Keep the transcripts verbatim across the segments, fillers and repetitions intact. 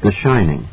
The Shining.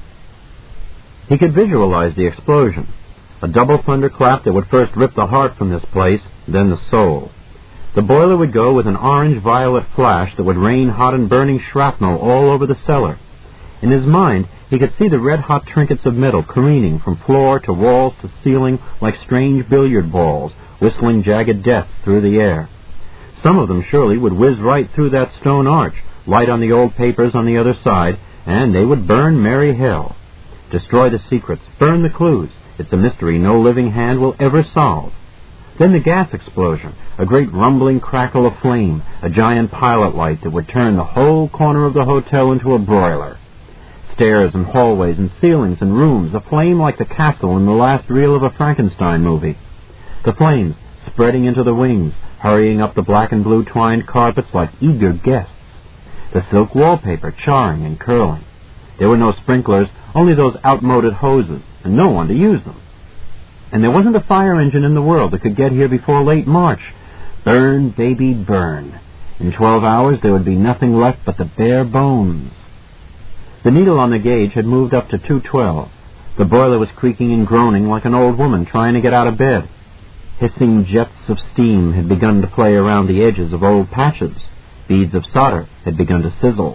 He could visualize the explosion, a double thunderclap that would first rip the heart from this place, then the soul. The boiler would go with an orange-violet flash that would rain hot and burning shrapnel all over the cellar. In his mind, he could see the red-hot trinkets of metal careening from floor to walls to ceiling like strange billiard balls, whistling jagged death through the air. Some of them surely would whiz right through that stone arch, light on the old papers on the other side, and they would burn merry hell. Destroy the secrets, burn the clues. It's a mystery no living hand will ever solve. Then the gas explosion, a great rumbling crackle of flame, a giant pilot light that would turn the whole corner of the hotel into a broiler. Stairs and hallways and ceilings and rooms aflame like the castle in the last reel of a Frankenstein movie. The flames spreading into the wings, hurrying up the black and blue twined carpets like eager guests. The silk wallpaper charring and curling. There were no sprinklers, only those outmoded hoses, and no one to use them. And there wasn't a fire engine in the world that could get here before late March. Burn, baby, burn. In twelve hours there would be nothing left but the bare bones. The needle on the gauge had moved up to two twelve. The boiler was creaking and groaning like an old woman trying to get out of bed. Hissing jets of steam had begun to play around the edges of old patches. Beads of solder had begun to sizzle.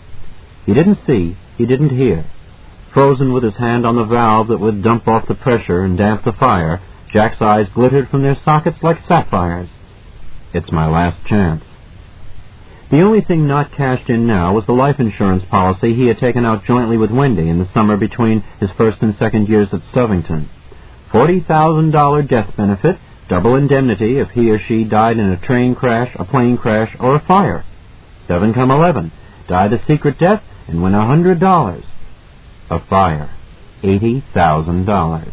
He didn't see, he didn't hear. Frozen with his hand on the valve that would dump off the pressure and damp the fire, Jack's eyes glittered from their sockets like sapphires. It's my last chance. The only thing not cashed in now was the life insurance policy he had taken out jointly with Wendy in the summer between his first and second years at Stovington. Forty thousand dollar death benefit, double indemnity if he or she died in a train crash, a plane crash, or a fire. Seven come eleven. Die the secret death and win a hundred dollars. A fire. Eighty thousand dollars.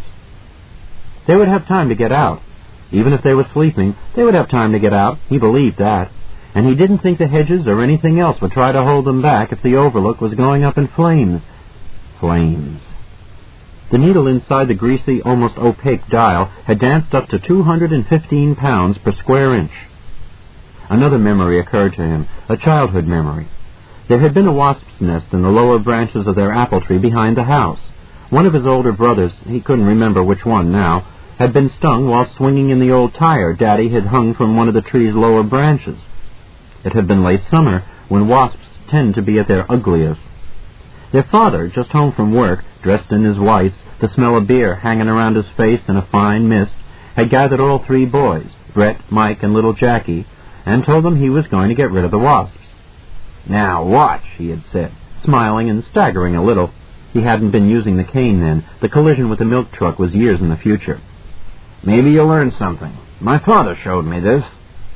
They would have time to get out. Even if they were sleeping, they would have time to get out. He believed that. And he didn't think the hedges or anything else would try to hold them back if the overlook was going up in flames. Flames. The needle inside the greasy, almost opaque dial had danced up to two hundred fifteen pounds per square inch. Another memory occurred to him, a childhood memory. There had been a wasp's nest in the lower branches of their apple tree behind the house. One of his older brothers, he couldn't remember which one now, had been stung while swinging in the old tire Daddy had hung from one of the tree's lower branches. It had been late summer, when wasps tend to be at their ugliest. Their father, just home from work, dressed in his whites, the smell of beer hanging around his face in a fine mist, had gathered all three boys, Brett, Mike, and little Jackie, and told them he was going to get rid of the wasps. "Now watch," he had said, smiling and staggering a little. He hadn't been using the cane then. The collision with the milk truck was years in the future. "Maybe you'll learn something. My father showed me this."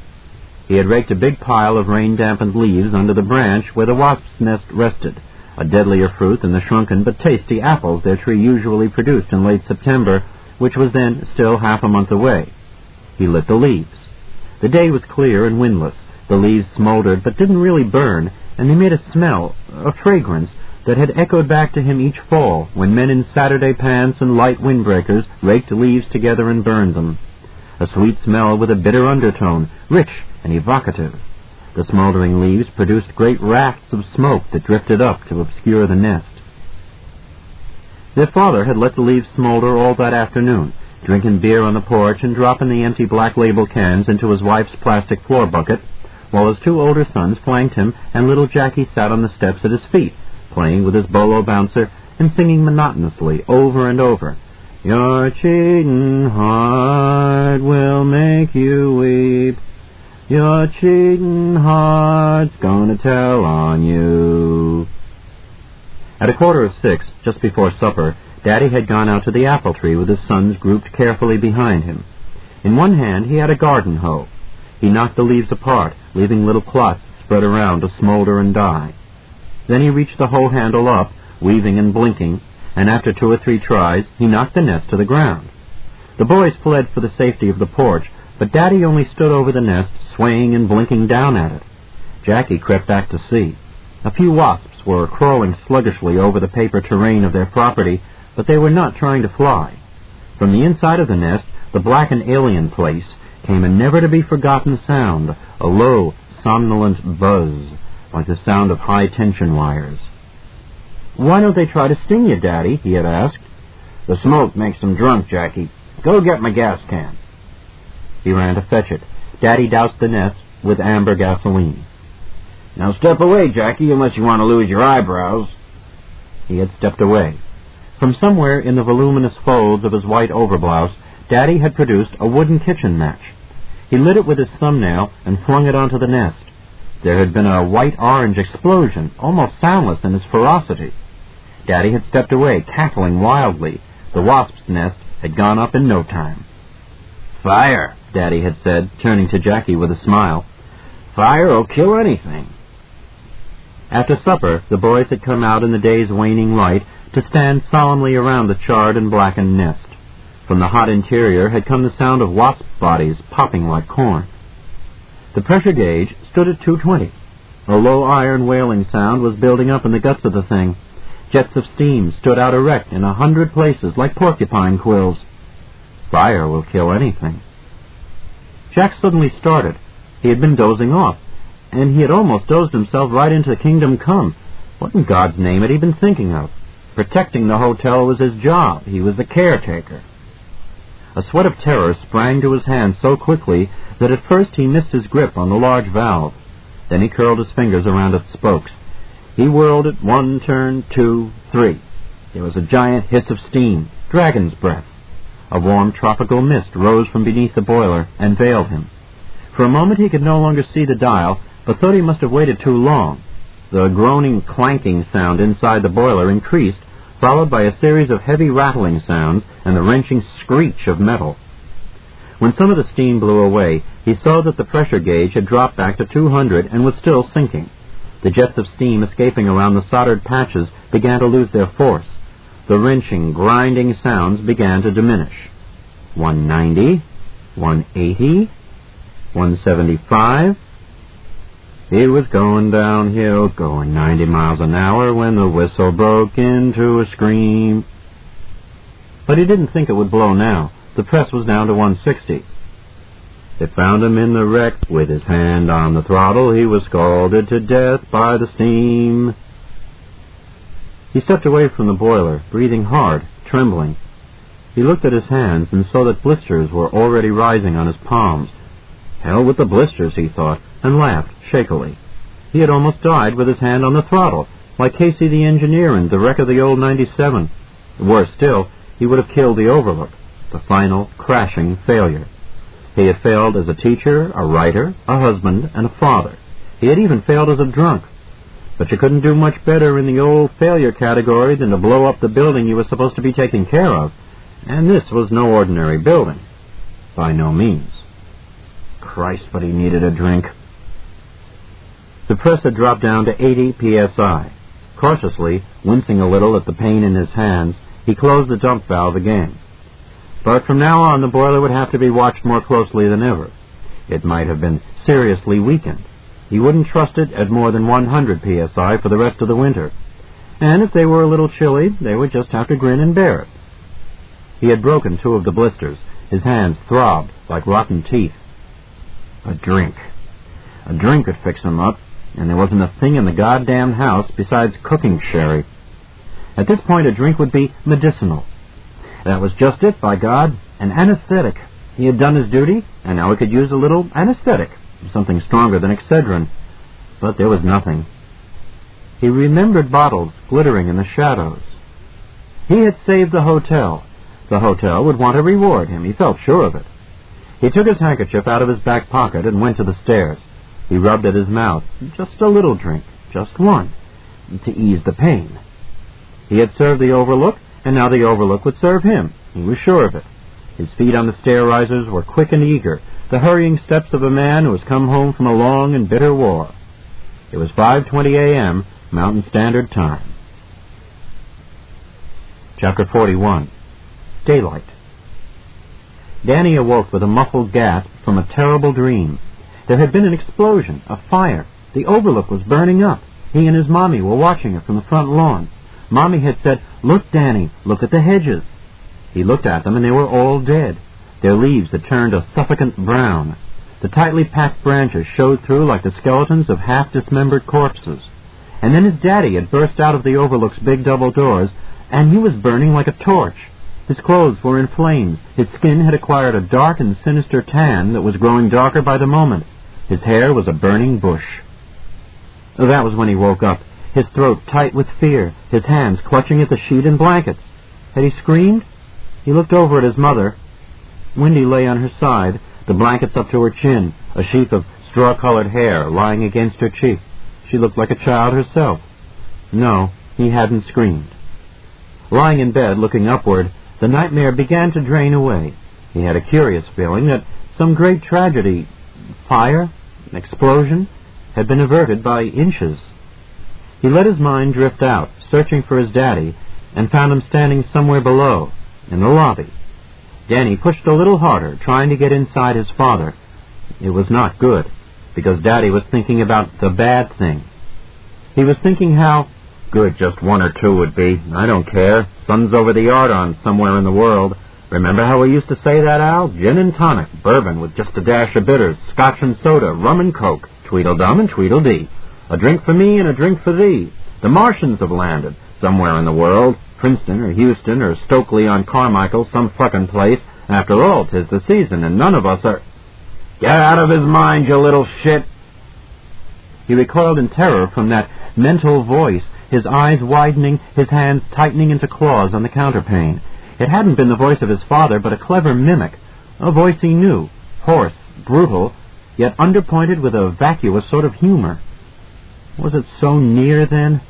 He had raked a big pile of rain-dampened leaves under the branch where the wasp's nest rested, a deadlier fruit than the shrunken but tasty apples their tree usually produced in late September, which was then still half a month away. He lit the leaves. The day was clear and windless. The leaves smoldered but didn't really burn, and they made a smell, a fragrance, that had echoed back to him each fall when men in Saturday pants and light windbreakers raked leaves together and burned them. A sweet smell with a bitter undertone, rich and evocative. The smoldering leaves produced great rafts of smoke that drifted up to obscure the nest. Their father had let the leaves smolder all that afternoon, drinking beer on the porch and dropping the empty black label cans into his wife's plastic floor bucket, while his two older sons flanked him and little Jackie sat on the steps at his feet, playing with his bolo bouncer and singing monotonously over and over, "Your cheatin' heart will make you weep. Your cheatin' heart's gonna tell on you." At a quarter of six, just before supper, Daddy had gone out to the apple tree with his sons grouped carefully behind him. In one hand he had a garden hoe. He knocked the leaves apart, leaving little clots spread around to smolder and die. Then he reached the hoe handle up, weaving and blinking, and after two or three tries, he knocked the nest to the ground. The boys fled for the safety of the porch, but Daddy only stood over the nest, swaying and blinking down at it. Jackie crept back to see. A few wasps were crawling sluggishly over the paper terrain of their property, but they were not trying to fly. From the inside of the nest, the black and alien place, came a never-to-be-forgotten sound, a low, somnolent buzz, like the sound of high-tension wires. "Why don't they try to sting you, Daddy?" he had asked. "The smoke makes them drunk, Jackie. Go get my gas can." He ran to fetch it. Daddy doused the nest with amber gasoline. "Now step away, Jackie, unless you want to lose your eyebrows." He had stepped away. From somewhere in the voluminous folds of his white overblouse, Daddy had produced a wooden kitchen match. He lit it with his thumbnail and flung it onto the nest. There had been a white-orange explosion, almost soundless in its ferocity. Daddy had stepped away, cackling wildly. The wasp's nest had gone up in no time. "Fire," Daddy had said, turning to Jackie with a smile. "Fire'll kill anything." After supper, the boys had come out in the day's waning light to stand solemnly around the charred and blackened nest. From the hot interior had come the sound of wasp bodies popping like corn. The pressure gauge stood at two twenty. A low iron wailing sound was building up in the guts of the thing. Jets of steam stood out erect in a hundred places like porcupine quills. Fire will kill anything. Jack suddenly started. He had been dozing off, and he had almost dozed himself right into Kingdom Come. What in God's name had he been thinking of? Protecting the hotel was his job. He was the caretaker. A sweat of terror sprang to his hand so quickly that at first he missed his grip on the large valve. Then he curled his fingers around its spokes. He whirled it one turn, two, three. There was a giant hiss of steam, dragon's breath. A warm tropical mist rose from beneath the boiler and veiled him. For a moment he could no longer see the dial, but thought he must have waited too long. The groaning, clanking sound inside the boiler increased, followed by a series of heavy rattling sounds and the wrenching screech of metal. When some of the steam blew away, he saw that the pressure gauge had dropped back to two hundred and was still sinking. The jets of steam escaping around the soldered patches began to lose their force. The wrenching, grinding sounds began to diminish. one ninety, one eighty, one seventy-five. He was going downhill, going ninety miles an hour when the whistle broke into a scream. But he didn't think it would blow now. The press was down to one sixty. They found him in the wreck with his hand on the throttle. He was scalded to death by the steam. He stepped away from the boiler, breathing hard, trembling. He looked at his hands and saw that blisters were already rising on his palms. Hell with the blisters, he thought, and laughed shakily. He had almost died with his hand on the throttle, like Casey the engineer in the wreck of the old ninety-seven. Worse still, he would have killed the Overlook, the final, crashing failure. He had failed as a teacher, a writer, a husband, and a father. He had even failed as a drunk. But you couldn't do much better in the old failure category than to blow up the building you were supposed to be taking care of. And this was no ordinary building. By no means. Christ, but he needed a drink. The press had dropped down to eighty P S I. Cautiously, wincing a little at the pain in his hands, he closed the dump valve again. But from now on, the boiler would have to be watched more closely than ever. It might have been seriously weakened. He wouldn't trust it at more than one hundred P S I for the rest of the winter. And if they were a little chilly, they would just have to grin and bear it. He had broken two of the blisters. His hands throbbed like rotten teeth. A drink. A drink could fix him up, and there wasn't a thing in the goddamn house besides cooking sherry. At this point, a drink would be medicinal. That was just it, by God, an anesthetic. He had done his duty, and now he could use a little anesthetic, something stronger than Excedrin. But there was nothing. He remembered bottles glittering in the shadows. He had saved the hotel. The hotel would want to reward him. He felt sure of it. He took his handkerchief out of his back pocket and went to the stairs. He rubbed at his mouth. Just a little drink. Just one. To ease the pain. He had served the Overlook, and now the Overlook would serve him. He was sure of it. His feet on the stair risers were quick and eager, the hurrying steps of a man who has come home from a long and bitter war. It was five twenty a m Mountain Standard Time. Chapter forty-one. Daylight. Danny awoke with a muffled gasp from a terrible dream. There had been an explosion, a fire. The Overlook was burning up. He and his mommy were watching it from the front lawn. Mommy had said, "Look, Danny, look at the hedges." He looked at them, and they were all dead. Their leaves had turned a suffocant brown. The tightly packed branches showed through like the skeletons of half-dismembered corpses. And then his daddy had burst out of the Overlook's big double doors, and he was burning like a torch. His clothes were in flames. His skin had acquired a dark and sinister tan that was growing darker by the moment. His hair was a burning bush. That was when he woke up, his throat tight with fear, his hands clutching at the sheet and blankets. Had he screamed? He looked over at his mother. Wendy lay on her side, the blankets up to her chin, a sheaf of straw-colored hair lying against her cheek. She looked like a child herself. No, he hadn't screamed. Lying in bed, looking upward, the nightmare began to drain away. He had a curious feeling that some great tragedy, fire, explosion, had been averted by inches. He let his mind drift out, searching for his daddy, and found him standing somewhere below, in the lobby. Danny pushed a little harder, trying to get inside his father. It was not good, because Daddy was thinking about the bad thing. He was thinking how good just one or two would be. I don't care. Sun's over the yard on somewhere in the world. Remember how we used to say that, Al? Gin and tonic, bourbon with just a dash of bitters, scotch and soda, rum and coke, Tweedledum and Tweedledee. A drink for me and a drink for thee. The Martians have landed somewhere in the world. Princeton or Houston or Stokely-on-Carmichael, some fucking place. After all, 'tis the season, and none of us are... Get out of his mind, you little shit! He recoiled in terror from that mental voice, his eyes widening, his hands tightening into claws on the counterpane. It hadn't been the voice of his father, but a clever mimic, a voice he knew, hoarse, brutal, yet underpointed with a vacuous sort of humor. Was it so near, then?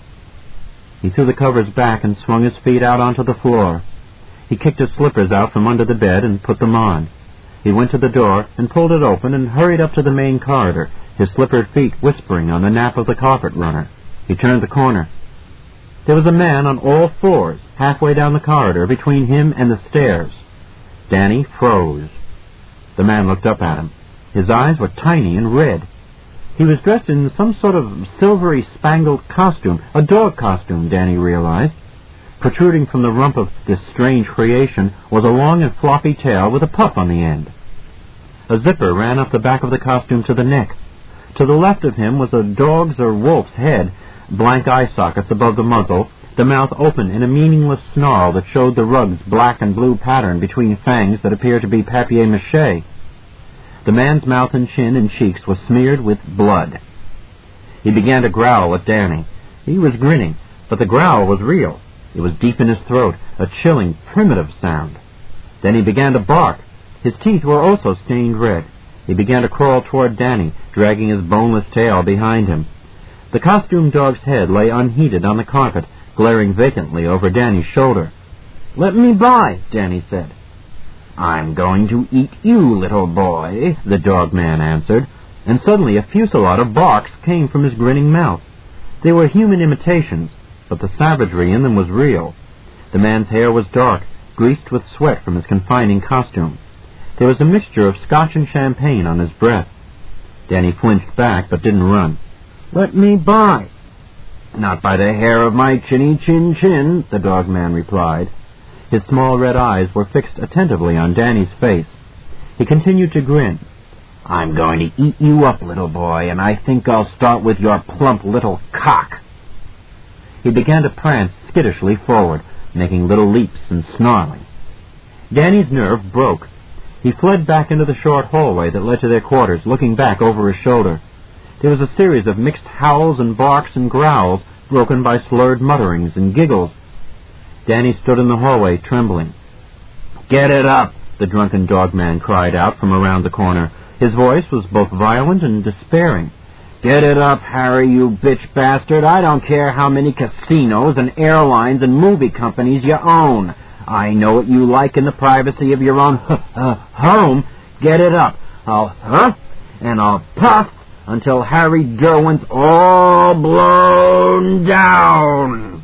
He threw the covers back and swung his feet out onto the floor. He kicked his slippers out from under the bed and put them on. He went to the door and pulled it open and hurried up to the main corridor, his slippered feet whispering on the nap of the carpet runner. He turned the corner. There was a man on all fours, halfway down the corridor, between him and the stairs. Danny froze. The man looked up at him. His eyes were tiny and red. He was dressed in some sort of silvery spangled costume, a dog costume, Danny realized. Protruding from the rump of this strange creation was a long and floppy tail with a puff on the end. A zipper ran up the back of the costume to the neck. To the left of him was a dog's or wolf's head, blank eye sockets above the muzzle, the mouth open in a meaningless snarl that showed the rug's black and blue pattern between fangs that appeared to be papier-mâché. The man's mouth and chin and cheeks were smeared with blood. He began to growl at Danny. He was grinning, but the growl was real. It was deep in his throat, a chilling, primitive sound. Then he began to bark. His teeth were also stained red. He began to crawl toward Danny, dragging his boneless tail behind him. The costume dog's head lay unheeded on the carpet, glaring vacantly over Danny's shoulder. "Let me by," Danny said. "I'm going to eat you, little boy," the dog man answered, and suddenly a fusillade of barks came from his grinning mouth. They were human imitations, but the savagery in them was real. The man's hair was dark, greased with sweat from his confining costume. There was a mixture of scotch and champagne on his breath. Danny flinched back, but didn't run. "Let me by." "Not by the hair of my chinny-chin-chin," the dog man replied. His small red eyes were fixed attentively on Danny's face. He continued to grin. "I'm going to eat you up, little boy, and I think I'll start with your plump little cock." He began to prance skittishly forward, making little leaps and snarling. Danny's nerve broke. He fled back into the short hallway that led to their quarters, looking back over his shoulder. There was a series of mixed howls and barks and growls, broken by slurred mutterings and giggles. Danny stood in the hallway, trembling. "Get it up!" the drunken dog man cried out from around the corner. His voice was both violent and despairing. "Get it up, Harry, you bitch bastard. I don't care how many casinos and airlines and movie companies you own. I know what you like in the privacy of your own home. Get it up. I'll huff and I'll puff until Harry Derwent's all blown down."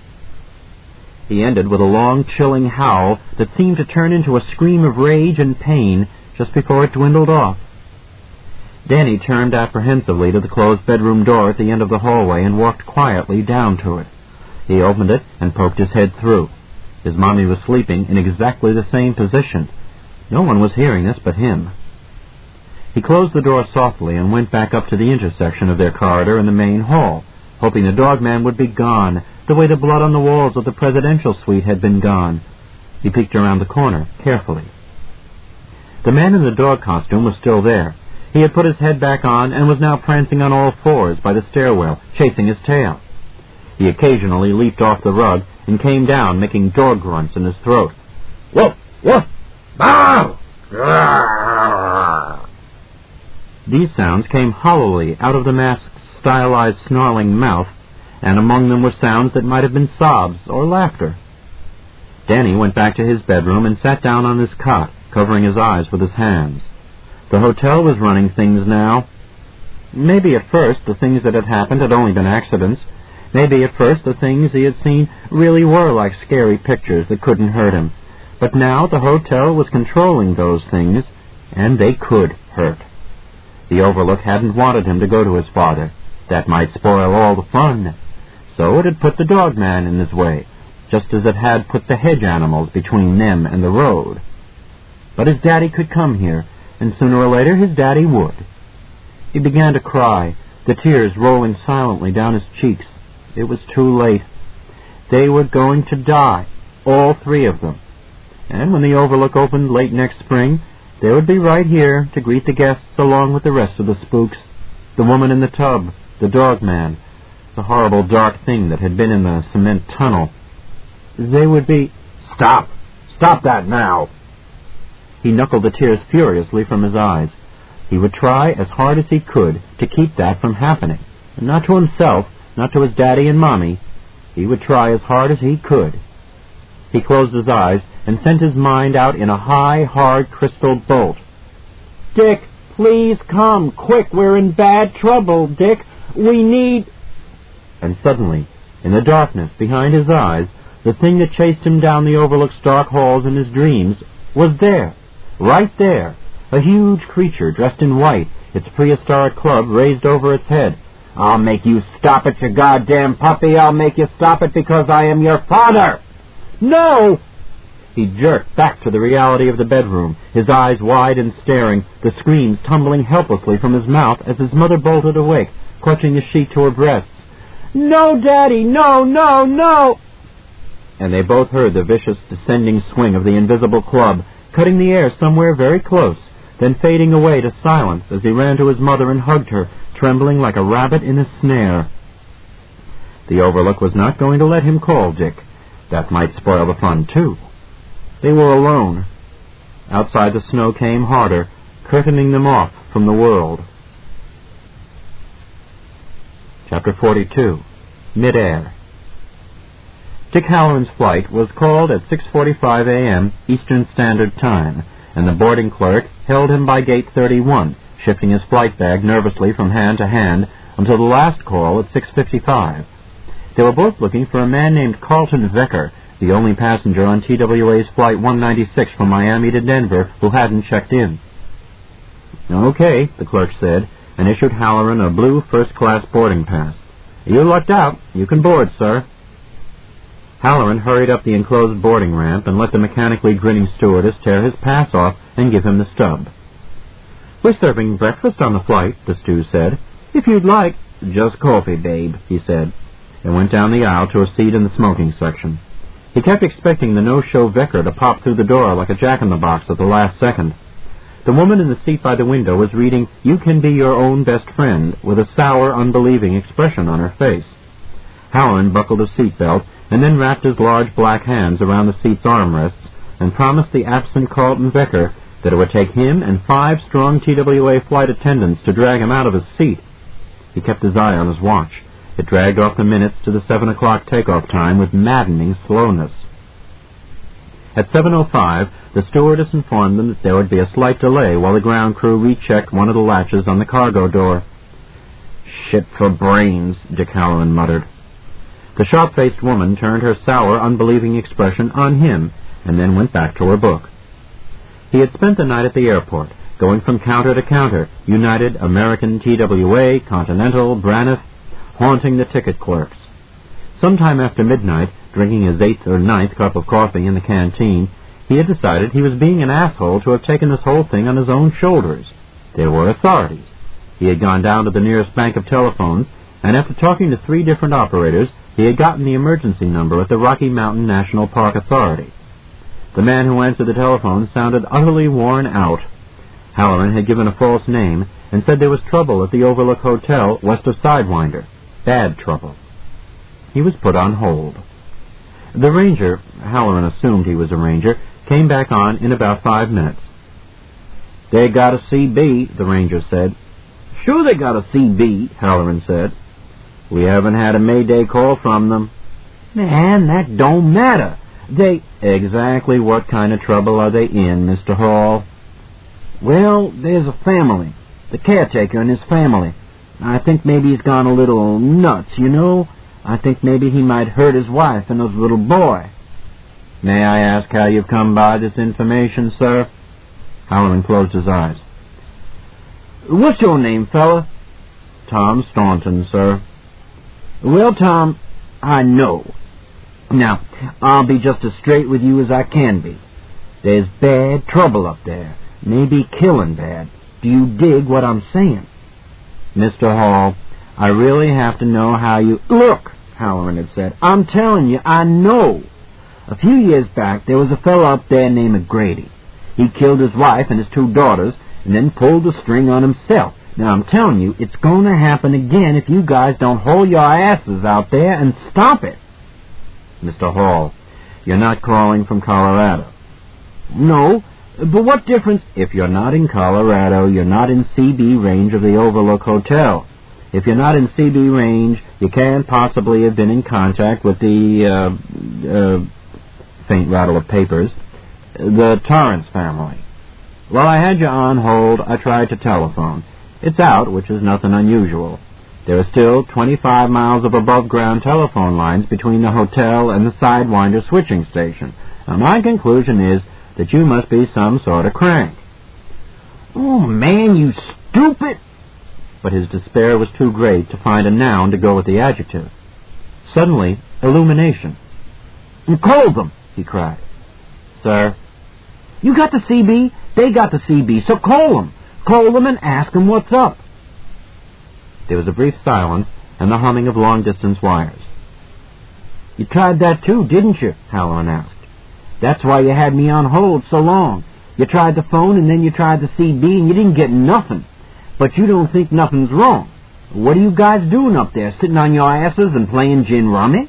He ended with a long, chilling howl that seemed to turn into a scream of rage and pain just before it dwindled off. Danny turned apprehensively to the closed bedroom door at the end of the hallway and walked quietly down to it. He opened it and poked his head through. His mommy was sleeping in exactly the same position. No one was hearing this but him. He closed the door softly and went back up to the intersection of their corridor and the main hall, hoping the dogman would be gone, the way the blood on the walls of the presidential suite had been gone. He peeked around the corner, carefully. The man in the dog costume was still there. He had put his head back on and was now prancing on all fours by the stairwell, chasing his tail. He occasionally leaped off the rug and came down, making dog grunts in his throat. Woof! Woof! Bow! These sounds came hollowly out of the mask's stylized snarling mouth, and among them were sounds that might have been sobs or laughter. Danny went back to his bedroom and sat down on his cot, covering his eyes with his hands. The hotel was running things now. Maybe at first the things that had happened had only been accidents. Maybe at first the things he had seen really were like scary pictures that couldn't hurt him. But now the hotel was controlling those things, and they could hurt. The Overlook hadn't wanted him to go to his father. That might spoil all the fun. So it had put the dogman in his way, just as it had put the hedge animals between them and the road. But his daddy could come here, and sooner or later his daddy would. He began to cry, the tears rolling silently down his cheeks. It was too late. They were going to die, all three of them. And when the Overlook opened late next spring, they would be right here to greet the guests along with the rest of the spooks. The woman in the tub, the dogman, the horrible dark thing that had been in the cement tunnel. They would be... Stop! Stop that now! He knuckled the tears furiously from his eyes. He would try as hard as he could to keep that from happening. And not to himself, not to his daddy and mommy. He would try as hard as he could. He closed his eyes and sent his mind out in a high, hard crystal bolt. Dick, please come, quick, we're in bad trouble, Dick. We need... And suddenly, in the darkness behind his eyes, the thing that chased him down the Overlook's dark halls in his dreams was there, right there, a huge creature dressed in white, its prehistoric club raised over its head. I'll make you stop it, you goddamn puppy. I'll make you stop it because I am your father. No! He jerked back to the reality of the bedroom, his eyes wide and staring, the screams tumbling helplessly from his mouth as his mother bolted awake, clutching the sheet to her breasts. No, Daddy, no, no, no! And they both heard the vicious descending swing of the invisible club, cutting the air somewhere very close, then fading away to silence as he ran to his mother and hugged her, trembling like a rabbit in a snare. The Overlook was not going to let him call Dick. That might spoil the fun, too. They were alone. Outside the snow came harder, curtaining them off from the world. Chapter forty-two. Mid-Air. Dick Halloran's flight was called at six forty-five a.m. Eastern Standard Time, and the boarding clerk held him by gate thirty-one, shifting his flight bag nervously from hand to hand until the last call at six fifty-five. They were both looking for a man named Carlton Vecker, the only passenger on T W A's Flight one ninety-six from Miami to Denver who hadn't checked in. Okay, the clerk said, and issued Halloran a blue first-class boarding pass. You lucked out. You can board, sir. Halloran hurried up the enclosed boarding ramp and let the mechanically grinning stewardess tear his pass off and give him the stub. We're serving breakfast on the flight, the stew said. If you'd like. Just coffee, babe, he said, and went down the aisle to a seat in the smoking section. He kept expecting the no-show Vecker to pop through the door like a jack-in-the-box at the last second. The woman in the seat by the window was reading You Can Be Your Own Best Friend with a sour, unbelieving expression on her face. Halloran buckled his seatbelt and then wrapped his large black hands around the seat's armrests and promised the absent Carlton Vecker that it would take him and five strong T W A flight attendants to drag him out of his seat. He kept his eye on his watch. It dragged off the minutes to the seven o'clock takeoff time with maddening slowness. At seven oh five, the stewardess informed them that there would be a slight delay while the ground crew rechecked one of the latches on the cargo door. Shit for brains, Dick Halloran muttered. The sharp-faced woman turned her sour, unbelieving expression on him and then went back to her book. He had spent the night at the airport, going from counter to counter, United, American, T W A, Continental, Braniff, haunting the ticket clerks. Sometime after midnight, drinking his eighth or ninth cup of coffee in the canteen, he had decided he was being an asshole to have taken this whole thing on his own shoulders. There were authorities. He had gone down to the nearest bank of telephones and after talking to three different operators, he had gotten the emergency number at the Rocky Mountain National Park Authority. The man who answered the telephone sounded utterly worn out. Halloran had given a false name and said there was trouble at the Overlook Hotel west of Sidewinder. Bad trouble. He was put on hold. The ranger, Halloran assumed he was a ranger, came back on in about five minutes. "They got a C B, the ranger said. "Sure they got a C B, Halloran said. "We haven't had a Mayday call from them." "Man, that don't matter. They—" "Exactly what kind of trouble are they in, Mister Hall?" "Well, there's a family. The caretaker and his family. I think maybe he's gone a little nuts, you know. I think maybe he might hurt his wife and his little boy." "May I ask how you've come by this information, sir?" Halloran closed his eyes. "What's your name, fella?" "Tom Staunton, sir." "Well, Tom, I know. Now, I'll be just as straight with you as I can be. There's bad trouble up there, maybe killing bad. Do you dig what I'm saying?" "Mister Hall, I really have to know how you—" "Look," Halloran had said, "I'm telling you, I know. A few years back, there was a fellow up there named Grady. He killed his wife and his two daughters, and then pulled the string on himself. Now, I'm telling you, it's going to happen again if you guys don't hold your asses out there and stop it." "Mister Hall, you're not calling from Colorado." "No, but what difference—" "If you're not in Colorado, you're not in C B range of the Overlook Hotel. If you're not in C B range, you can't possibly have been in contact with the, uh, uh, faint rattle of papers, the Torrance family. While I had you on hold, I tried to telephone. It's out, which is nothing unusual. There are still twenty-five miles of above-ground telephone lines between the hotel and the Sidewinder switching station. Now, my conclusion is that you must be some sort of crank." "Oh, man, you stupid—" But his despair was too great to find a noun to go with the adjective. Suddenly, illumination. "Call them," he cried. "Sir?" "You got the C B, they got the C B, so call them. Call them and ask them what's up." There was a brief silence and the humming of long-distance wires. "You tried that too, didn't you?" Halloran asked. "That's why you had me on hold so long. You tried the phone and then you tried the C B and you didn't get nothing. But you don't think nothing's wrong. What are you guys doing up there, sitting on your asses and playing gin rummy?"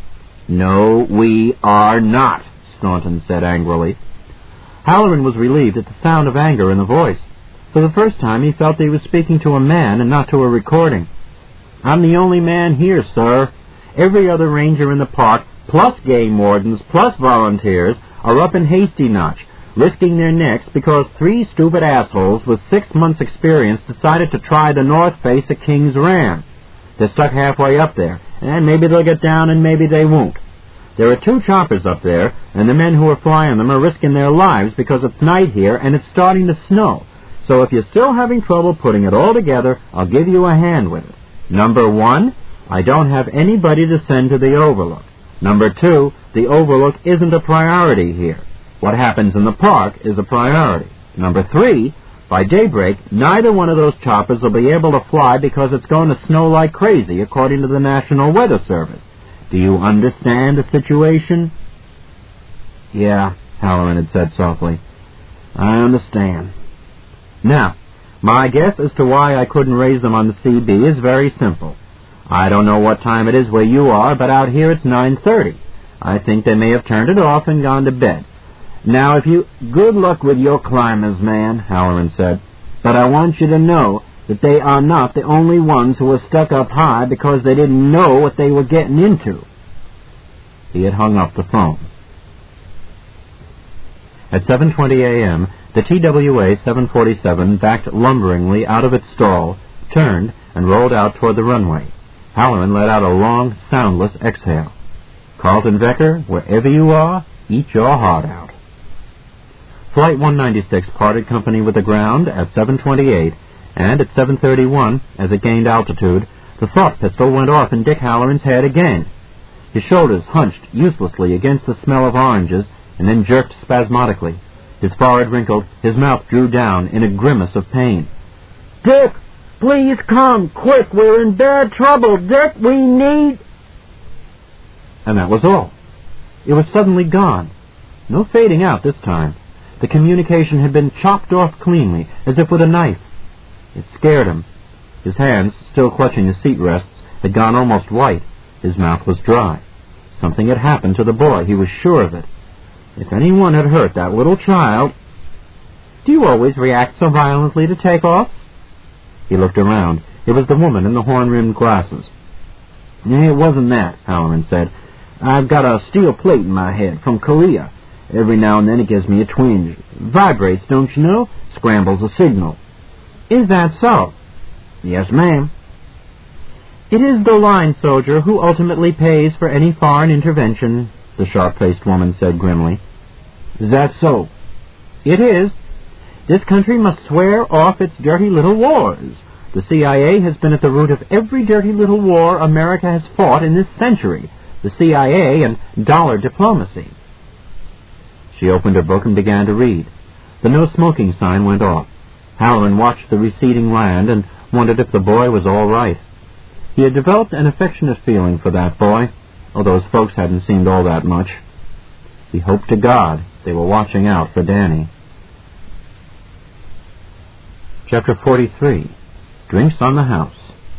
"No, we are not," Staunton said angrily. Halloran was relieved at the sound of anger in the voice. For the first time he felt that he was speaking to a man and not to a recording. "I'm the only man here, sir. Every other ranger in the park, plus game wardens, plus volunteers, are up in Hasty Notch, risking their necks because three stupid assholes with six months' experience decided to try the north face of King's Ram. They're stuck halfway up there, and maybe they'll get down and maybe they won't. There are two choppers up there, and the men who are flying them are risking their lives because it's night here and it's starting to snow. So if you're still having trouble putting it all together, I'll give you a hand with it. Number one, I don't have anybody to send to the Overlook. Number two, the Overlook isn't a priority here. What happens in the park is a priority. Number three, by daybreak, neither one of those choppers will be able to fly because it's going to snow like crazy, according to the National Weather Service. Do you understand the situation?" "Yeah," Halloran had said softly. "I understand." "Now, my guess as to why I couldn't raise them on the C B is very simple. I don't know what time it is where you are, but out here it's nine thirty. I think they may have turned it off and gone to bed. Now, if you—" "Good luck with your climbers, man," Halloran said. "But I want you to know that they are not the only ones who are stuck up high because they didn't know what they were getting into." He had hung up the phone. At seven twenty a.m., the T W A seven forty-seven backed lumberingly out of its stall, turned, and rolled out toward the runway. Halloran let out a long, soundless exhale. "Carlton Becker, wherever you are, eat your heart out." Flight one ninety-six parted company with the ground at seven twenty-eight, and at seven thirty-one, as it gained altitude, the thought pistol went off in Dick Halloran's head again. His shoulders hunched uselessly against the smell of oranges, and then jerked spasmodically. His forehead wrinkled, his mouth drew down in a grimace of pain. "Dick! Please come, quick, we're in bad trouble. Dick, we need... And that was all. It was suddenly gone. No fading out this time. The communication had been chopped off cleanly, as if with a knife. It scared him. His hands, still clutching his seat rests, had gone almost white. His mouth was dry. Something had happened to the boy. He was sure of it. If anyone had hurt that little child... Do you always react so violently to takeoffs? He looked around. It was the woman in the horn-rimmed glasses. It wasn't that, Halloran said. I've got a steel plate in my head from Korea. Every now and then it gives me a twinge. Vibrates, don't you know? Scrambles a signal. Is that so? Yes, ma'am. It is the line soldier who ultimately pays for any foreign intervention, the sharp-faced woman said grimly. Is that so? It is. This country must swear off its dirty little wars. The C I A has been at the root of every dirty little war America has fought in this century. The C I A and dollar diplomacy. She opened her book and began to read. The no smoking sign went off. Halloran watched the receding land and wondered if the boy was all right. He had developed an affectionate feeling for that boy, although his folks hadn't seemed all that much. He hoped to God they were watching out for Danny. Chapter forty-three. Drinks on the House.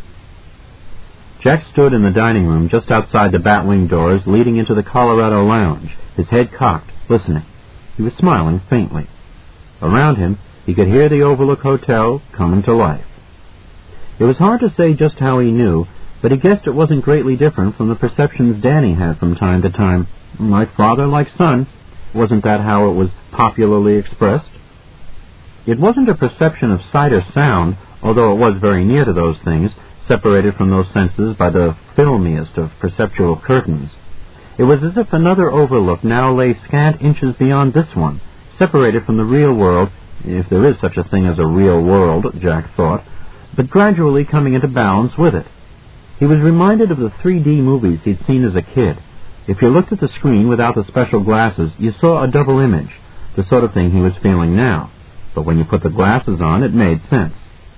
Jack stood in the dining room just outside the batwing doors leading into the Colorado Lounge, his head cocked, listening. He was smiling faintly. Around him, he could hear the Overlook Hotel coming to life. It was hard to say just how he knew, but he guessed it wasn't greatly different from the perceptions Danny had from time to time. Like father, like son. Wasn't that how it was popularly expressed? It wasn't a perception of sight or sound, although it was very near to those things, separated from those senses by the filmiest of perceptual curtains. It was as if another Overlook now lay scant inches beyond this one, separated from the real world, if there is such a thing as a real world, Jack thought, but gradually coming into balance with it. He was reminded of the three D movies he'd seen as a kid. If you looked at the screen without the special glasses, you saw a double image, the sort of thing he was feeling now. But when you put the glasses on, it made sense.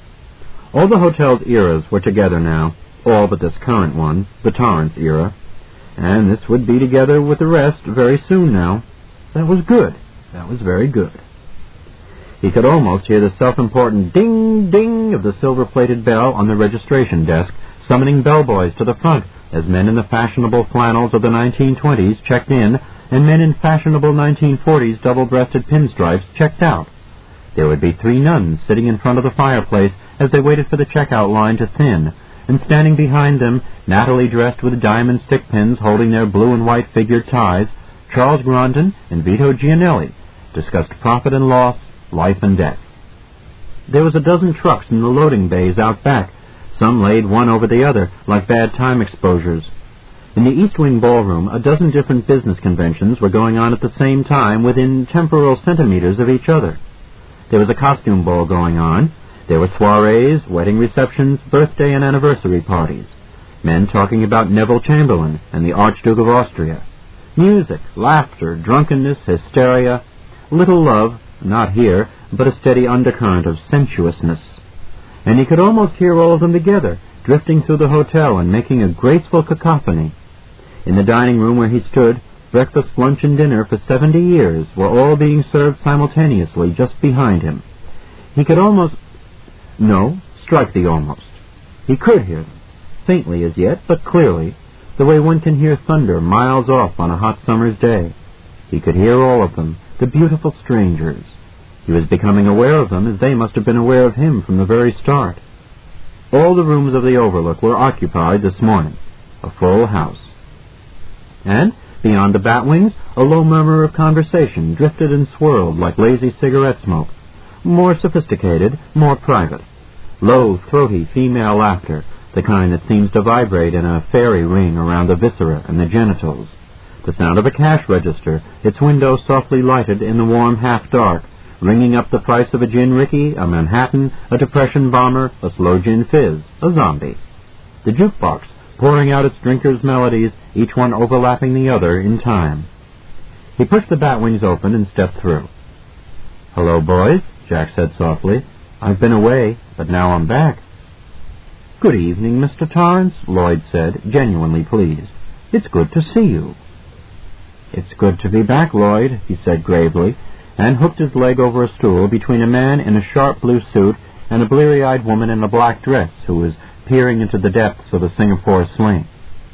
All the hotel's eras were together now, all but this current one, the Torrance era, and this would be together with the rest very soon now. That was good. That was very good. He could almost hear the self-important ding-ding of the silver-plated bell on the registration desk, summoning bellboys to the front as men in the fashionable flannels of the nineteen twenties checked in and men in fashionable nineteen forties double-breasted pinstripes checked out. There would be three nuns sitting in front of the fireplace as they waited for the checkout line to thin, and standing behind them, nattily dressed with diamond stick pins holding their blue and white figured ties, Charles Grandin and Vito Gianelli discussed profit and loss, life and death. There was a dozen trucks in the loading bays out back, some laid one over the other, like bad time exposures. In the East Wing ballroom, a dozen different business conventions were going on at the same time within temporal centimeters of each other. There was a costume ball going on. There were soirees, wedding receptions, birthday and anniversary parties. Men talking about Neville Chamberlain and the Archduke of Austria. Music, laughter, drunkenness, hysteria. Little love, not here, but a steady undercurrent of sensuousness. And he could almost hear all of them together, drifting through the hotel and making a graceful cacophony. In the dining room where he stood, breakfast, lunch, and dinner for seventy years were all being served simultaneously just behind him. He could almost... No, strike the almost. He could hear them, faintly as yet, but clearly, the way one can hear thunder miles off on a hot summer's day. He could hear all of them, the beautiful strangers. He was becoming aware of them as they must have been aware of him from the very start. All the rooms of the Overlook were occupied this morning, a full house. And beyond the batwings, a low murmur of conversation drifted and swirled like lazy cigarette smoke. More sophisticated, more private. Low, throaty female laughter, the kind that seems to vibrate in a fairy ring around the viscera and the genitals. The sound of a cash register, its window softly lighted in the warm half-dark, ringing up the price of a gin Rickey, a Manhattan, a Depression bomber, a slow gin fizz, a zombie. The jukebox, pouring out its drinkers' melodies, each one overlapping the other in time. He pushed the batwings open and stepped through. "Hello, boys," Jack said softly. "I've been away, but now I'm back." "Good evening, Mister Torrance," Lloyd said, genuinely pleased. "It's good to see you." "It's good to be back, Lloyd," he said gravely, and hooked his leg over a stool between a man in a sharp blue suit and a bleary-eyed woman in a black dress who was peering into the depths of a Singapore sling.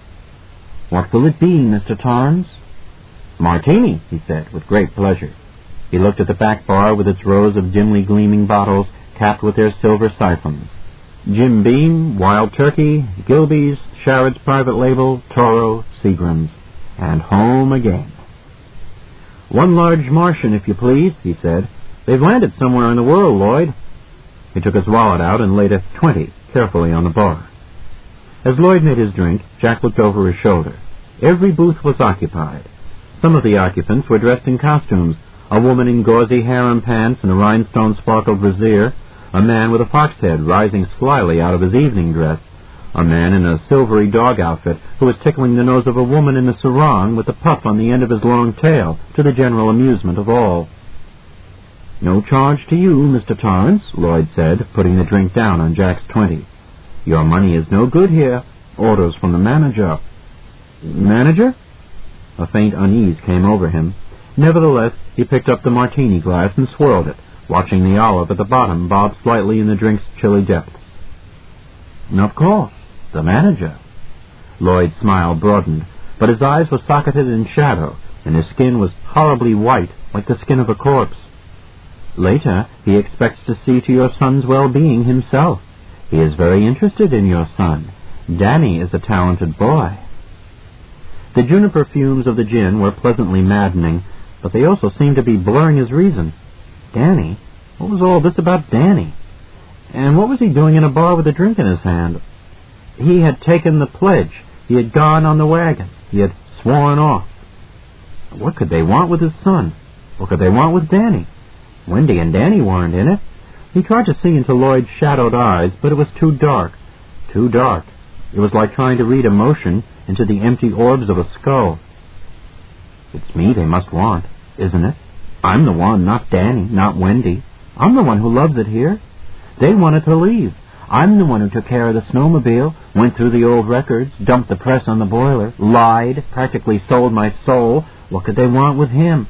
"What will it be, Mister Torrance?" "Martini," he said, with great pleasure. He looked at the back bar with its rows of dimly gleaming bottles capped with their silver siphons. Jim Beam, Wild Turkey, Gilbey's, Sharrod's Private Label, Toro, Seagram's, and home again. "One large Martian, if you please," he said. "They've landed somewhere in the world, Lloyd." He took his wallet out and laid a twenty carefully on the bar. As Lloyd made his drink, Jack looked over his shoulder. Every booth was occupied. Some of the occupants were dressed in costumes, a woman in gauzy harem pants and a rhinestone-sparkled brassiere, a man with a fox head rising slyly out of his evening dress, a man in a silvery dog outfit who was tickling the nose of a woman in a sarong with a puff on the end of his long tail, to the general amusement of all. "No charge to you, Mister Torrance," Lloyd said, putting the drink down on Jack's twenty. "Your money is no good here. Orders from the manager." "Manager?" A faint unease came over him. Nevertheless, he picked up the martini glass and swirled it, watching the olive at the bottom bob slightly in the drink's chilly depths. "Of course, the manager." Lloyd's smile broadened, but his eyes were socketed in shadow, and his skin was horribly white, like the skin of a corpse. "Later, he expects to see to your son's well-being himself. He is very interested in your son. Danny is a talented boy." The juniper fumes of the gin were pleasantly maddening, but they also seemed to be blurring his reason. Danny? What was all this about Danny? And what was he doing in a bar with a drink in his hand? He had taken the pledge. He had gone on the wagon. He had sworn off. What could they want with his son? What could they want with Danny? Wendy and Danny weren't in it. He tried to see into Lloyd's shadowed eyes, but it was too dark. Too dark. It was like trying to read emotion into the empty orbs of a skull. "It's me they must want, isn't it? I'm the one, not Danny, not Wendy. I'm the one who loves it here. They wanted to leave. I'm the one who took care of the snowmobile, went through the old records, dumped the press on the boiler, lied, practically sold my soul. What could they want with him?"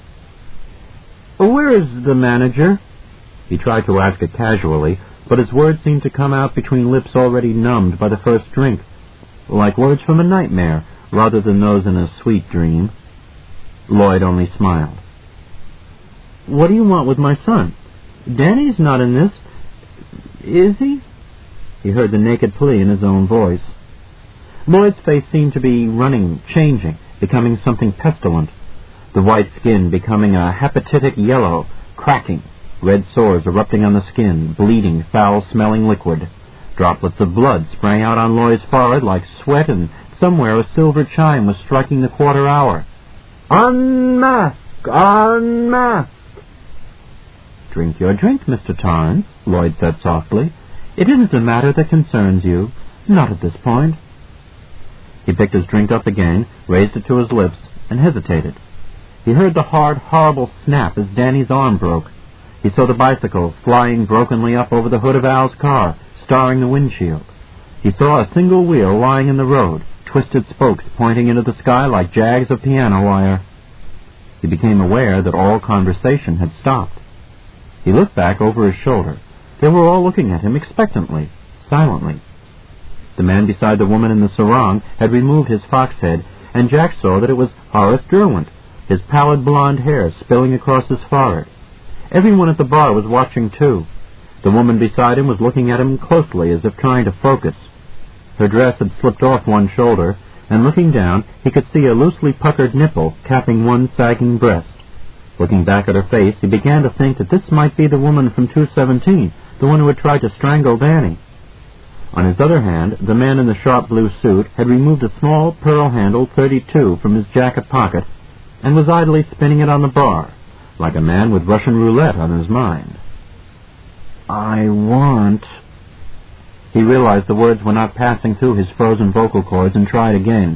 "Where is the manager?" He tried to ask it casually, but his words seemed to come out between lips already numbed by the first drink, like words from a nightmare rather than those in a sweet dream. Lloyd only smiled. "What do you want with my son? Danny's not in this, is he?" He heard the naked plea in his own voice. Lloyd's face seemed to be running, changing, becoming something pestilent. The white skin becoming a hepatitic yellow, cracking, red sores erupting on the skin, bleeding, foul-smelling liquid. Droplets of blood sprang out on Lloyd's forehead like sweat, and somewhere a silver chime was striking the quarter hour. "Unmask! Unmask!" "Drink your drink, Mister Torrance," Lloyd said softly. "It isn't a matter that concerns you. Not at this point." He picked his drink up again, raised it to his lips, and hesitated. He heard the hard, horrible snap as Danny's arm broke. He saw the bicycle flying brokenly up over the hood of Al's car, starring the windshield. He saw a single wheel lying in the road, twisted spokes pointing into the sky like jags of piano wire. He became aware that all conversation had stopped. He looked back over his shoulder. They were all looking at him expectantly, silently. The man beside the woman in the sarong had removed his fox head, and Jack saw that it was Horace Derwent, his pallid blonde hair spilling across his forehead. Everyone at the bar was watching, too. The woman beside him was looking at him closely, as if trying to focus. Her dress had slipped off one shoulder, and looking down, he could see a loosely puckered nipple capping one sagging breast. Looking back at her face, he began to think that this might be the woman from two seventeen, the one who had tried to strangle Danny. On his other hand, the man in the sharp blue suit had removed a small pearl-handled thirty-two from his jacket pocket and was idly spinning it on the bar, like a man with Russian roulette on his mind. "I want..." He realized the words were not passing through his frozen vocal cords and tried again.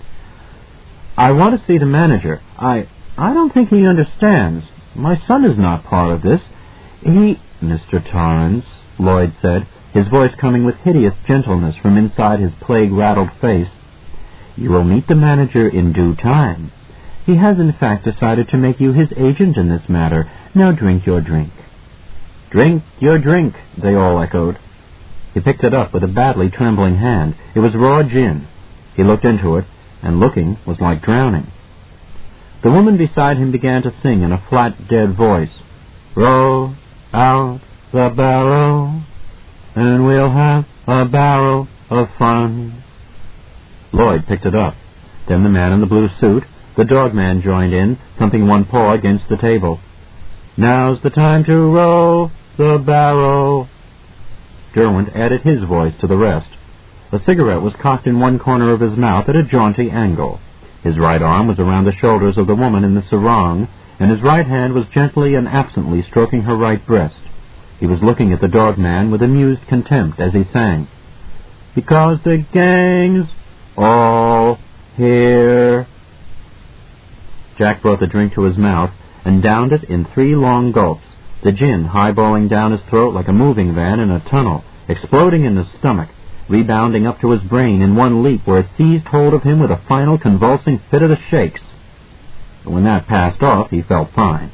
"I want to see the manager. I... I don't think he understands. My son is not part of this. He..." "Mister Torrance," Lloyd said, his voice coming with hideous gentleness from inside his plague-rattled face. "You will meet the manager in due time. He has in fact decided to make you his agent in this matter. Now drink your drink." "Drink your drink," they all echoed. He picked it up with a badly trembling hand. It was raw gin. He looked into it, and looking was like drowning. The woman beside him began to sing in a flat, dead voice, "Row out the barrel, and we'll have a barrel of fun." Lloyd picked it up. Then the man in the blue suit, the dog man, joined in, thumping one paw against the table. "Now's the time to row the barrel." Derwent added his voice to the rest. A cigarette was cocked in one corner of his mouth at a jaunty angle. His right arm was around the shoulders of the woman in the sarong, and his right hand was gently and absently stroking her right breast. He was looking at the dog man with amused contempt as he sang, "Because the gang's all here." Jack brought the drink to his mouth and downed it in three long gulps, the gin highballing down his throat like a moving van in a tunnel, exploding in his stomach, rebounding up to his brain in one leap where it seized hold of him with a final convulsing fit of the shakes. But when that passed off, he felt fine.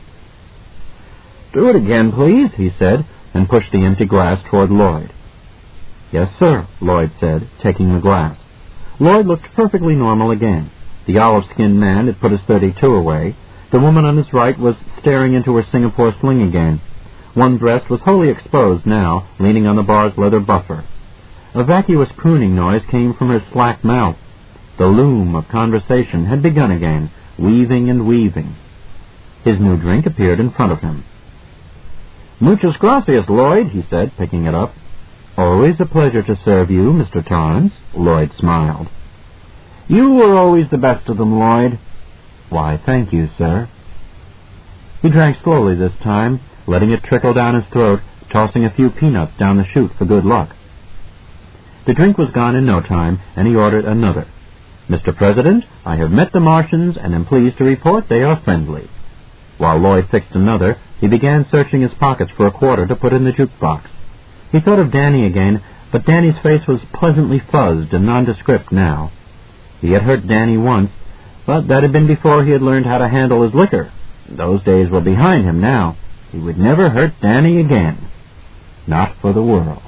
"Do it again, please," he said, and pushed the empty glass toward Lloyd. "Yes, sir," Lloyd said, taking the glass. Lloyd looked perfectly normal again. The olive-skinned man had put his thirty-two away. The woman on his right was staring into her Singapore sling again. One breast was wholly exposed now, leaning on the bar's leather buffer. A vacuous crooning noise came from her slack mouth. The loom of conversation had begun again, weaving and weaving. His new drink appeared in front of him. "Muchas gracias, Lloyd," he said, picking it up. "Always a pleasure to serve you, Mister Torrance," Lloyd smiled. "You were always the best of them, Lloyd." "Why, thank you, sir." He drank slowly this time, letting it trickle down his throat, tossing a few peanuts down the chute for good luck. The drink was gone in no time, and he ordered another. "Mister President, I have met the Martians and am pleased to report they are friendly." While Lloyd fixed another, he began searching his pockets for a quarter to put in the jukebox. He thought of Danny again, but Danny's face was pleasantly fuzzed and nondescript now. He had hurt Danny once, but that had been before he had learned how to handle his liquor. Those days were behind him now. He would never hurt Danny again. Not for the world.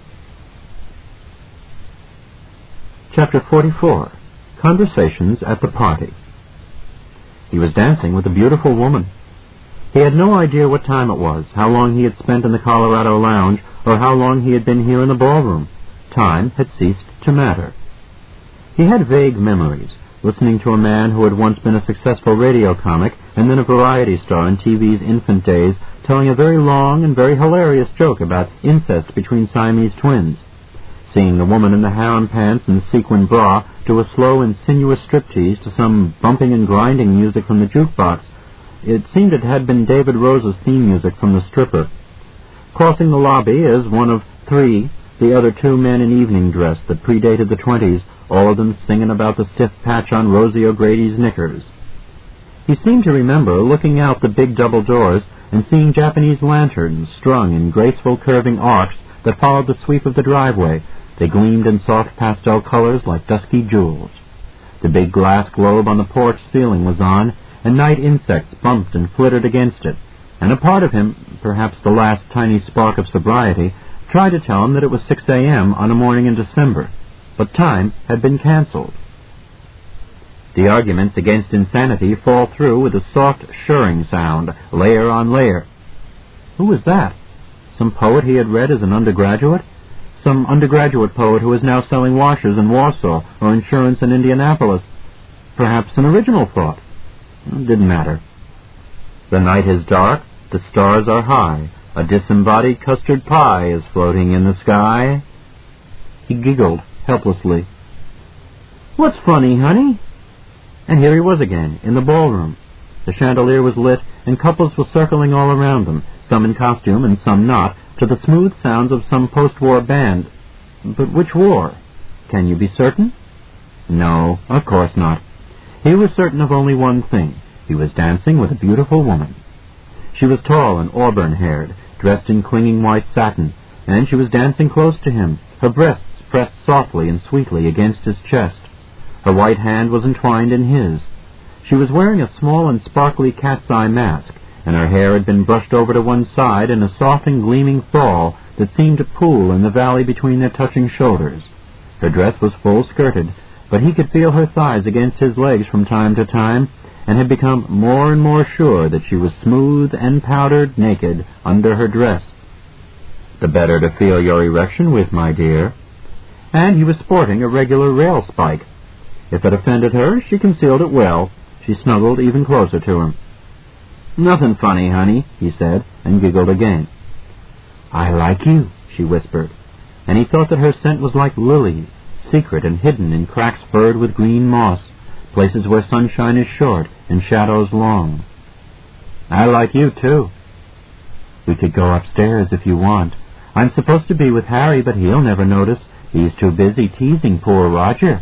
Chapter forty-four. Conversations at the Party. He was dancing with a beautiful woman. He had no idea what time it was, how long he had spent in the Colorado Lounge, or how long he had been here in the ballroom. Time had ceased to matter. He had vague memories, listening to a man who had once been a successful radio comic and then a variety star in T V's infant days, telling a very long and very hilarious joke about incest between Siamese twins. Seeing the woman in the harem pants and sequin bra do a slow and sinuous striptease to some bumping and grinding music from the jukebox. It seemed it had been David Rose's theme music from The Stripper. Crossing the lobby as one of three, the other two men in evening dress that predated the twenties, all of them singing about the stiff patch on Rosie O'Grady's knickers. He seemed to remember looking out the big double doors and seeing Japanese lanterns strung in graceful curving arcs that followed the sweep of the driveway. They gleamed in soft pastel colors like dusky jewels. The big glass globe on the porch ceiling was on, and night insects bumped and flittered against it, and a part of him, perhaps the last tiny spark of sobriety, tried to tell him that it was six a.m. on a morning in December, but time had been cancelled. The arguments against insanity fall through with a soft shirring sound, layer on layer. Who was that? Some poet he had read as an undergraduate? Some undergraduate poet who is now selling washers in Warsaw or insurance in Indianapolis? Perhaps an original thought. It didn't matter. The night is dark, the stars are high, a disembodied custard pie is floating in the sky. He giggled helplessly. "What's funny, honey?" And here he was again, in the ballroom. The chandelier was lit, and couples were circling all around them, some in costume and some not, to the smooth sounds of some post-war band. But which war? Can you be certain? No, of course not. He was certain of only one thing. He was dancing with a beautiful woman. She was tall and auburn-haired, dressed in clinging white satin. and she was dancing close to him, her breasts pressed softly and sweetly against his chest. Her white hand was entwined in his. She was wearing a small and sparkly cat's eye mask, and her hair had been brushed over to one side in a soft and gleaming fall that seemed to pool in the valley between their touching shoulders. Her dress was full-skirted, but he could feel her thighs against his legs from time to time, and had become more and more sure that she was smooth and powdered naked under her dress. "The better to feel your erection with, my dear." And he was sporting a regular rail spike. If it offended her, she concealed it well. She snuggled even closer to him. "Nothing funny, honey," he said, and giggled again. "I like you," she whispered, and he thought that her scent was like lilies, secret and hidden in cracks furred with green moss, places where sunshine is short and shadows long. "I like you, too." "We could go upstairs if you want. I'm supposed to be with Harry, but he'll never notice. He's too busy teasing poor Roger."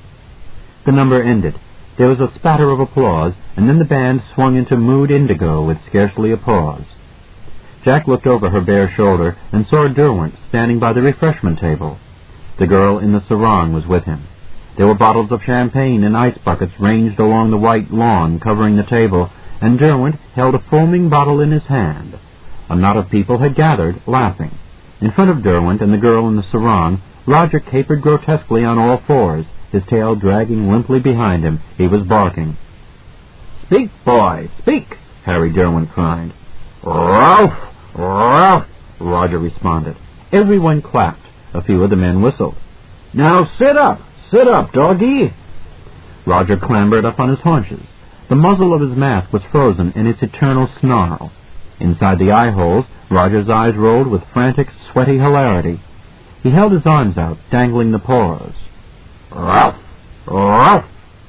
The number ended. There was a spatter of applause, and then the band swung into Mood Indigo with scarcely a pause. Jack looked over her bare shoulder and saw Derwent standing by the refreshment table. The girl in the sarong was with him. There were bottles of champagne and ice buckets ranged along the white lawn covering the table, and Derwent held a foaming bottle in his hand. A knot of people had gathered, laughing. In front of Derwent and the girl in the sarong, Roger capered grotesquely on all fours, his tail dragging limply behind him. He was barking. "Speak, boy, speak!" Harry Derwent cried. "Ralph! Ralph!" Roger responded. Everyone clapped. A few of the men whistled. "Now sit up! Sit up, doggy!" Roger clambered up on his haunches. The muzzle of his mask was frozen in its eternal snarl. Inside the eye holes, Roger's eyes rolled with frantic, sweaty hilarity. He held his arms out, dangling the paws. "Ralph! Ralph!"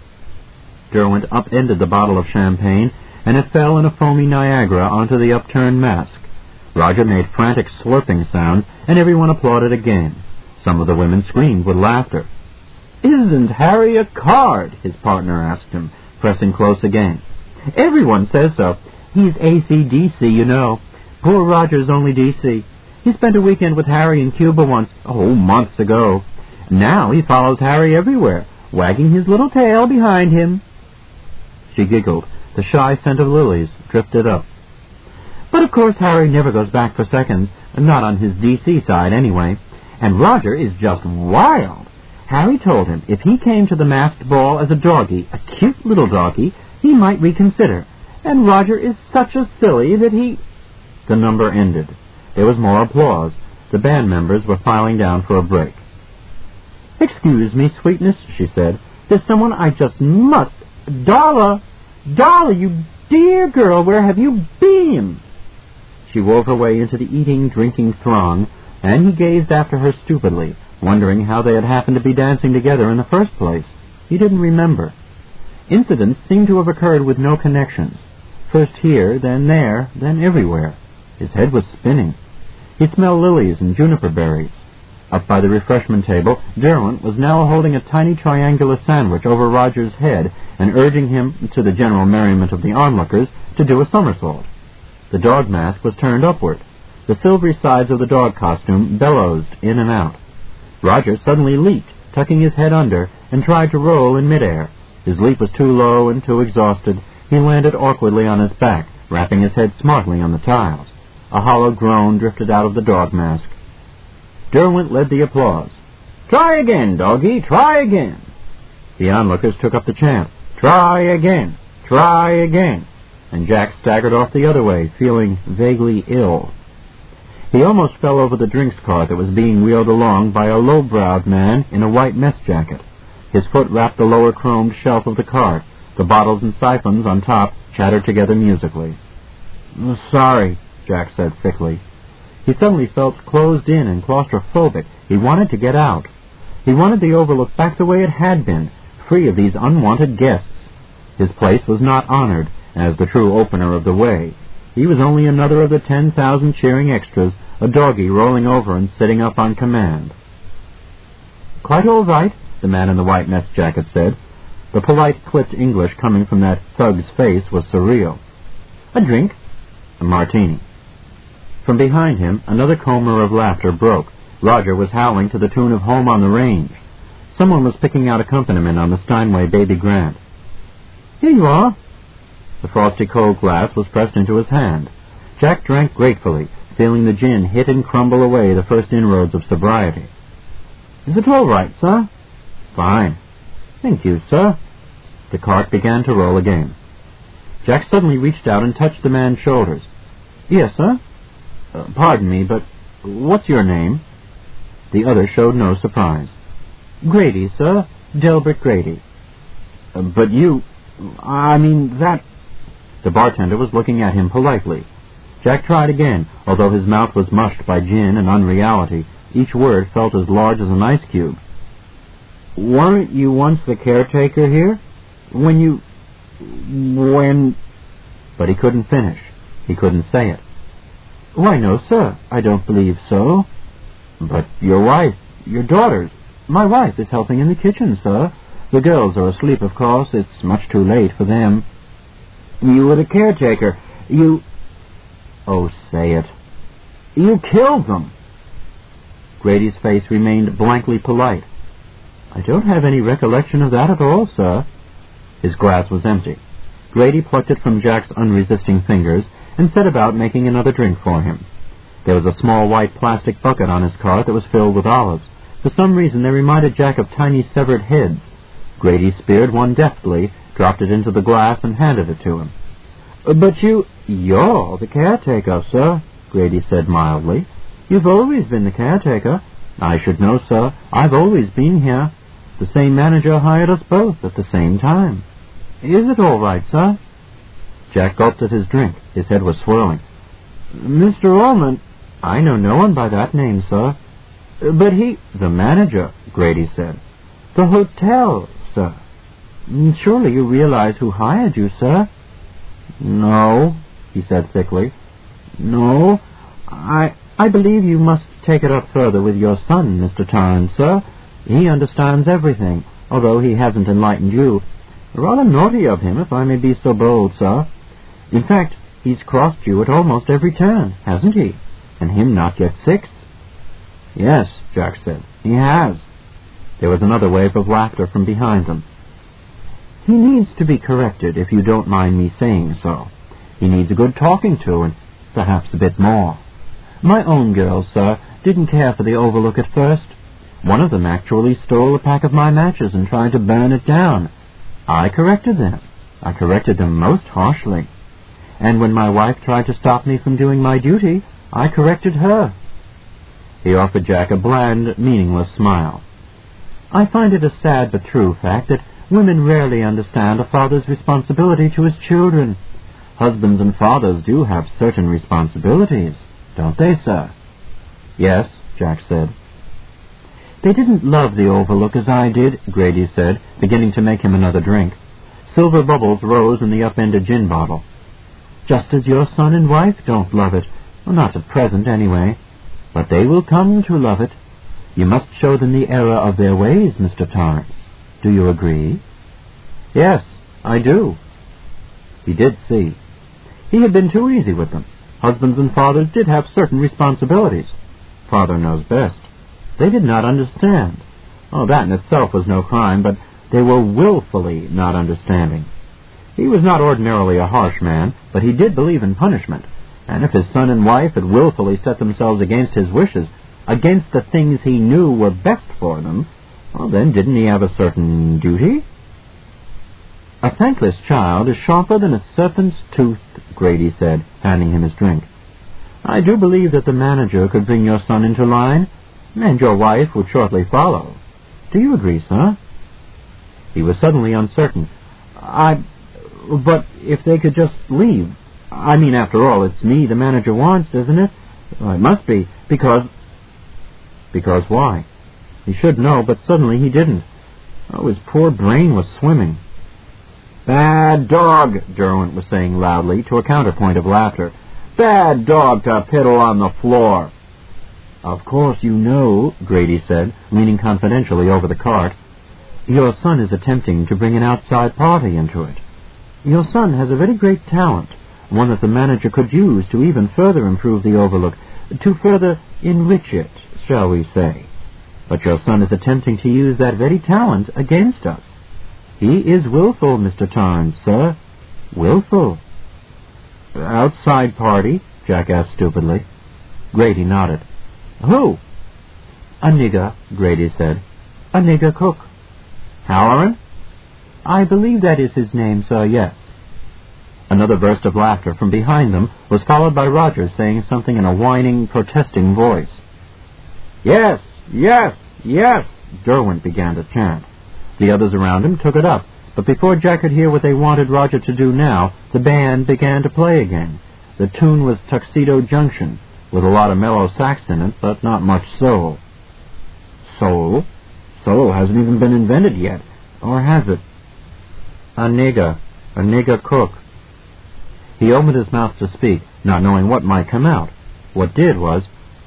Derwent upended the bottle of champagne, and it fell in a foamy Niagara onto the upturned mask. Roger made frantic slurping sounds, and everyone applauded again. Some of the women screamed with laughter. "Isn't Harry a card?" his partner asked him, pressing close again. "Everyone says so. He's A C D C, you know. Poor Roger's only D C. He spent a weekend with Harry in Cuba once, oh, months ago. Now he follows Harry everywhere, wagging his little tail behind him." She giggled. The shy scent of lilies drifted up. "But of course Harry never goes back for seconds, not on his D C side anyway. And Roger is just wild. Harry told him if he came to the masked ball as a doggy, a cute little doggy, he might reconsider. And Roger is such a silly that he—" The number ended. There was more applause. The band members were filing down for a break. "Excuse me, sweetness," she said. "There's someone I just must— Darla! Darla, you dear girl, where have you been?" She wove her way into the eating, drinking throng, and he gazed after her stupidly, wondering how they had happened to be dancing together in the first place. He didn't remember. Incidents seemed to have occurred with no connections. First here, then there, then everywhere. His head was spinning. He smelled lilies and juniper berries. Up by the refreshment table, Derwent was now holding a tiny triangular sandwich over Roger's head and urging him, to the general merriment of the onlookers, to do a somersault. The dog mask was turned upward. The silvery sides of the dog costume bellowed in and out. Roger suddenly leaped, tucking his head under, and tried to roll in midair. His leap was too low and too exhausted. He landed awkwardly on his back, rapping his head smartly on the tiles. A hollow groan drifted out of the dog mask. Derwent led the applause. "Try again, doggy, try again." The onlookers took up the chant, "Try again, try again," and Jack staggered off the other way, feeling vaguely ill. He almost fell over the drinks cart that was being wheeled along by a low-browed man in a white mess jacket. His foot rapped the lower chromed shelf of the cart. The bottles and siphons on top chattered together musically. "Sorry," Jack said thickly. He suddenly felt closed in and claustrophobic. He wanted to get out. He wanted the Overlook back the way it had been, free of these unwanted guests. His place was not honored as the true opener of the way. He was only another of the ten thousand cheering extras, a doggy rolling over and sitting up on command. "Quite all right," the man in the white mess jacket said. The polite, clipped English coming from that thug's face was surreal. "A drink?" "A martini." From behind him, another comber of laughter broke. Roger was howling to the tune of Home on the Range. Someone was picking out accompaniment on the Steinway Baby Grand. Here you are. The frosty cold glass was pressed into his hand. Jack drank gratefully, feeling the gin hit and crumble away the first inroads of sobriety. Is it all right, sir? Fine. Thank you, sir. The cart began to roll again. Jack suddenly reached out and touched the man's shoulders. Yes, sir? Uh, pardon me, but what's your name? The other showed no surprise. Grady, sir. Delbert Grady. Uh, but you... I mean, that... The bartender was looking at him politely. Jack tried again, although his mouth was mushed by gin and unreality. Each word felt as large as an ice cube. Weren't you once the caretaker here? When you... When... But he couldn't finish. He couldn't say it. Why, no, sir. I don't believe so. But your wife, your daughters... My wife is helping in the kitchen, sir. The girls are asleep, of course. It's much too late for them. You were the caretaker. You... Oh, say it. You killed them. Grady's face remained blankly polite. I don't have any recollection of that at all, sir. His glass was empty. Grady plucked it from Jack's unresisting fingers and set about making another drink for him. There was a small white plastic bucket on his cart that was filled with olives. For some reason they reminded Jack of tiny severed heads. Grady speared one deftly, dropped it into the glass, and handed it to him. But you... You're the caretaker, sir, Grady said mildly. You've always been the caretaker. I should know, sir. I've always been here. The same manager hired us both at the same time. Is it all right, sir? Jack gulped at his drink. His head was swirling. Mister Allman... I know no one by that name, sir. But he... The manager, Grady said. The hotel, sir. Surely you realize who hired you, sir? No, he said thickly. No, I... I believe you must take it up further with your son, Mister Torrance, sir. He understands everything, although he hasn't enlightened you. Rather naughty of him, if I may be so bold, sir. In fact, he's crossed you at almost every turn, hasn't he? And him not get six? Yes, Jack said, he has. There was another wave of laughter from behind them. He needs to be corrected, if you don't mind me saying so. He needs a good talking to, and perhaps a bit more. My own girls, sir, didn't care for the Overlook at first. One of them actually stole a pack of my matches and tried to burn it down. I corrected them. I corrected them most harshly. And when my wife tried to stop me from doing my duty, I corrected her. He offered Jack a bland, meaningless smile. I find it a sad but true fact that women rarely understand a father's responsibility to his children. Husbands and fathers do have certain responsibilities, don't they, sir? Yes, Jack said. They didn't love the Overlook as I did, Grady said, beginning to make him another drink. Silver bubbles rose in the upended gin bottle. Just as your son and wife don't love it. Well, not at present, anyway. But they will come to love it. You must show them the error of their ways, Mister Torrance. Do you agree? Yes, I do. He did see. He had been too easy with them. Husbands and fathers did have certain responsibilities. Father knows best. They did not understand. Oh, that in itself was no crime, but they were willfully not understanding. He was not ordinarily a harsh man, but he did believe in punishment, and if his son and wife had willfully set themselves against his wishes, against the things he knew were best for them, well, then didn't he have a certain duty? A thankless child is sharper than a serpent's tooth, Grady said, handing him his drink. I do believe that the manager could bring your son into line, and your wife would shortly follow. Do you agree, sir? He was suddenly uncertain. I... But if they could just leave... I mean, after all, it's me the manager wants, isn't it? Well, it must be, because... Because why? He should know, but suddenly he didn't. Oh, his poor brain was swimming. Bad dog, Derwent was saying loudly, to a counterpoint of laughter. Bad dog to piddle on the floor. Of course you know, Grady said, leaning confidentially over the cart. Your son is attempting to bring an outside party into it. Your son has a very great talent, one that the manager could use to even further improve the Overlook, to further enrich it, shall we say. But your son is attempting to use that very talent against us. He is willful, Mister Torrance, sir. Willful. Outside party? Jack asked stupidly. Grady nodded. Who? A nigger, Grady said. A nigger cook. Halloran? I believe that is his name, sir, yes. Another burst of laughter from behind them was followed by Rogers saying something in a whining, protesting voice. Yes, yes, yes, Derwent began to chant. The others around him took it up, but before Jack could hear what they wanted Roger to do now, the band began to play again. The tune was Tuxedo Junction, with a lot of mellow sax in it, but not much soul. Soul? Soul hasn't even been invented yet, or has it? A nigger, a nigger cook. He opened his mouth to speak, not knowing what might come out. What did was,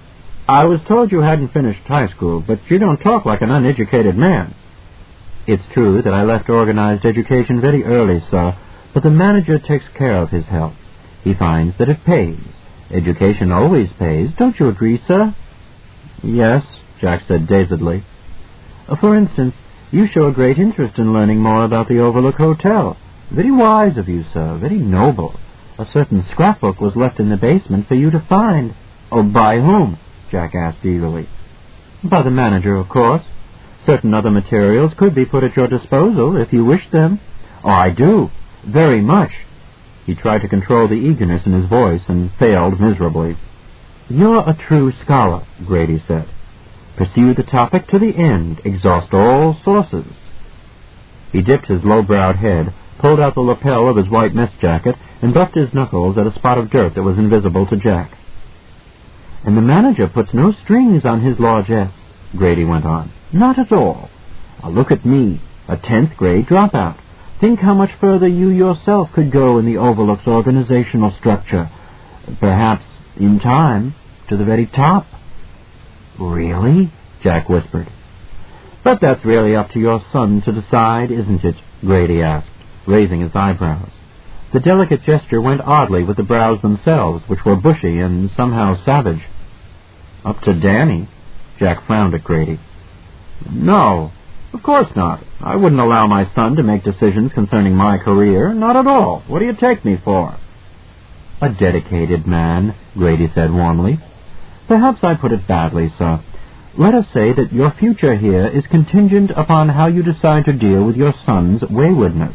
I was told you hadn't finished high school, but you don't talk like an uneducated man. It's true that I left organized education very early, sir, but the manager takes care of his health. He finds that it pays. Education always pays. Don't you agree, sir? Yes, Jack said dazedly. For instance, you show a great interest in learning more about the Overlook Hotel. Very wise of you, sir. Very noble. A certain scrapbook was left in the basement for you to find. Oh, by whom? Jack asked eagerly. By the manager, of course. Certain other materials could be put at your disposal if you wish them. Oh, I do. Very much. He tried to control the eagerness in his voice and failed miserably. You're a true scholar, Grady said. Pursue the topic to the end. Exhaust all sources. He dipped his low-browed head, pulled out the lapel of his white mess jacket, and buffed his knuckles at a spot of dirt that was invisible to Jack. And the manager puts no strings on his largesse, Grady went on. Not at all. Now look at me, a tenth grade dropout. Think how much further you yourself could go in the Overlook's organizational structure. Perhaps, in time, to the very top. Really? Jack whispered. But that's really up to your son to decide, isn't it? Grady asked, raising his eyebrows. The delicate gesture went oddly with the brows themselves, which were bushy and somehow savage. Up to Danny? Jack frowned at Grady. No, of course not. I wouldn't allow my son to make decisions concerning my career. Not at all. What do you take me for? A dedicated man, Grady said warmly. Perhaps I put it badly, sir. Let us say that your future here is contingent upon how you decide to deal with your son's waywardness.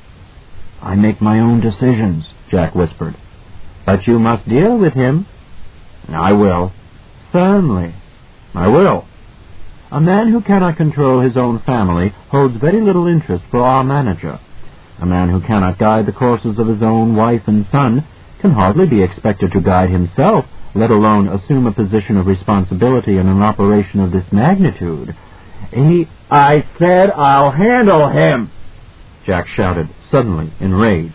I make my own decisions, Jack whispered. But you must deal with him. I will. Firmly. I will. A man who cannot control his own family holds very little interest for our manager. A man who cannot guide the courses of his own wife and son can hardly be expected to guide himself, let alone assume a position of responsibility in an operation of this magnitude. He... I said I'll handle him! Jack shouted, suddenly enraged.